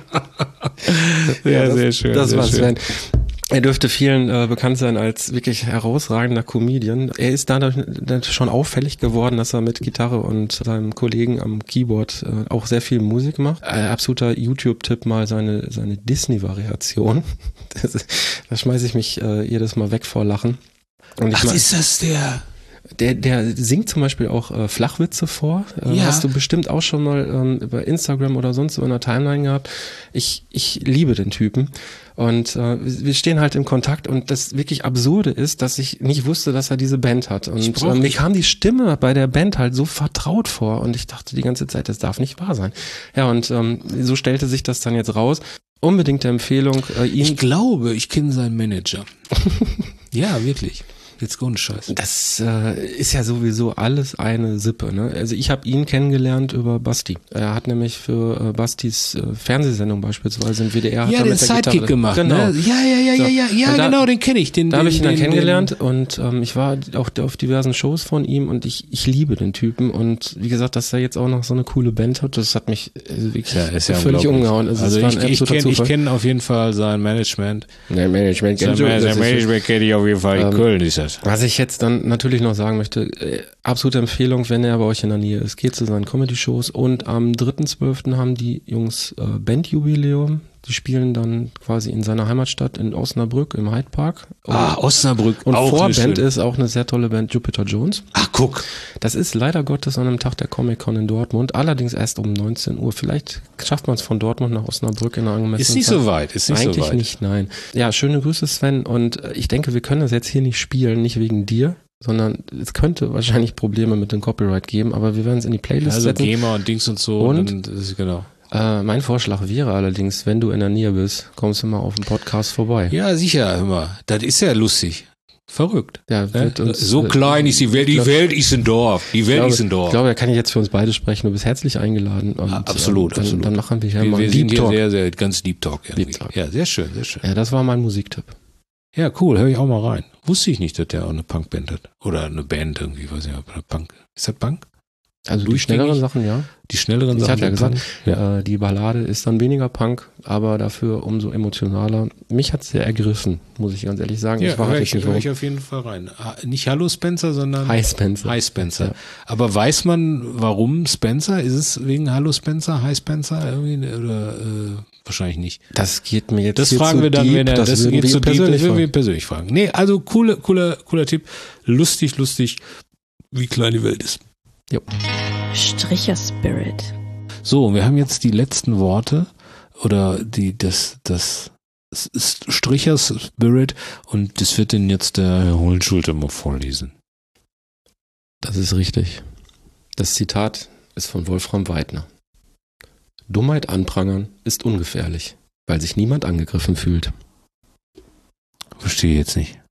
Ja, ja, das, sehr schön. Das sehr war schön. Sven. Er dürfte vielen äh, bekannt sein als wirklich herausragender Comedian. Er ist dadurch schon auffällig geworden, dass er mit Gitarre und seinem Kollegen am Keyboard äh, auch sehr viel Musik macht. Äh, absoluter YouTube-Tipp mal seine seine Disney-Variation. Das, da schmeiße ich mich äh, jedes Mal weg vor Lachen. Und ich Ach, mein, ist das der... Der, der singt zum Beispiel auch äh, Flachwitze vor. Äh, Ja. Hast du bestimmt auch schon mal ähm, über Instagram oder sonst so in der Timeline gehabt. Ich, ich liebe den Typen. Und äh, wir stehen halt im Kontakt und das wirklich Absurde ist, dass ich nicht wusste, dass er diese Band hat. Und brauch- äh, mir ich- kam die Stimme bei der Band halt so vertraut vor und ich dachte die ganze Zeit, das darf nicht wahr sein. Ja, und ähm, so stellte sich das dann jetzt raus. Unbedingte Empfehlung, äh, ihn Ich glaube, ich kenne seinen Manager. Ja, wirklich. Jetzt ohne Scheiß. Das äh, ist ja sowieso alles eine Sippe, ne? Also ich habe ihn kennengelernt über Basti. Er hat nämlich für äh, Bastis äh, Fernsehsendung beispielsweise im W D R hat Ja, er den mit der Sidekick Gitarre, gemacht. Genau. Ne? Ja, ja, ja, So. ja, ja, ja, Und da- genau, den kenne ich. Den, Da habe den, ich ihn dann den, kennengelernt und ähm, ich war auch auf diversen Shows von ihm und ich ich liebe den Typen und wie gesagt, dass er jetzt auch noch so eine coole Band hat, das hat mich äh, wirklich Den, ja, ist ja völlig unglaublich. umgehauen. Also, Also es war ich, ein ich absoluter kenne ich Zufall. kenn auf jeden Fall sein Management. Nee, Management, Sein, kennst du, sein das ist- Management kenne ich auf jeden Fall. In Ähm, Köln ist das. Was ich jetzt dann natürlich noch sagen möchte, äh, absolute Empfehlung, wenn er bei euch in der Nähe ist, geht zu seinen Comedy-Shows und am dritten zwölften haben die Jungs äh, Bandjubiläum. Die spielen dann quasi in seiner Heimatstadt in Osnabrück im Hyde Park. Und, Ah, Osnabrück. und auch Vorband eine schöne- ist auch eine sehr tolle Band, Jupiter Jones. Ach, guck. Das ist leider Gottes an einem Tag der Comic-Con in Dortmund, allerdings erst um neunzehn Uhr. Vielleicht schafft man es von Dortmund nach Osnabrück in einer angemessenen Ist nicht Zeit. so weit. Ist nicht Eigentlich so weit. nicht, nein. Ja, schöne Grüße Sven und äh, ich denke, wir können das jetzt hier nicht spielen, nicht wegen dir, sondern es könnte wahrscheinlich Probleme mit dem Copyright geben, aber wir werden es in die Playlist Also setzen. GEMA und Dings und so. Und? Und das ist genau. Äh, mein Vorschlag wäre allerdings, wenn du in der Nähe bist, kommst du mal auf den Podcast vorbei. Ja, sicher, hör mal. Das ist ja lustig. Verrückt. Ja, Ne? wird uns, So äh, klein ist die Welt. Die glaub- Welt ist ein Dorf. Die Welt Ich ist ein glaube, Dorf. ich glaube, da kann ich jetzt für uns beide sprechen. Du bist herzlich eingeladen. Und, Ah, absolut, ähm, dann, absolut. Dann machen wir hier wir mal wir einen sind Deep hier Talk. sehr, sehr, ganz Deep Talk irgendwie. Deep Talk. Ja, sehr schön, sehr schön. Ja, das war mein Musiktipp. Ja, cool. Hör ich auch mal rein. Wusste ich nicht, dass der auch eine Punkband hat. Oder eine Band irgendwie, weiß nicht, ob er Punk. Ist das Punk? Also die Durchgängig? schnelleren Sachen, ja. Die schnelleren Ich Sachen. hatte ja sind gesagt, Punk? Ja. äh, die Ballade ist dann weniger Punk, aber dafür umso emotionaler. Mich hat es sehr ergriffen, muss ich ganz ehrlich sagen. Ja, ich war hör halt ich, nicht hör ich so. auf jeden Fall rein. Ah, Nicht Hallo Spencer, sondern Hi Spencer. Hi Spencer. Ja. Aber weiß man, warum Spencer? Ist es wegen Hallo Spencer, Hi Spencer? Irgendwie, oder äh, wahrscheinlich nicht. Das geht mir jetzt Das hier fragen zu wir dann, deep, wenn er das, das würden geht wir zu deep, das persönlich würden wir fragen. persönlich fragen. Nee, also cooler, cooler, cooler Tipp. Lustig, lustig, wie klein die Welt ist. Jo. Stricher Spirit. So, wir haben jetzt die letzten Worte oder die das das Stricher Spirit und das wird denn jetzt der Herr Hohenschulter mal vorlesen. Das ist richtig. Das Zitat ist von Wolfram Weidner. Dummheit anprangern ist ungefährlich, weil sich niemand angegriffen fühlt. Verstehe jetzt nicht.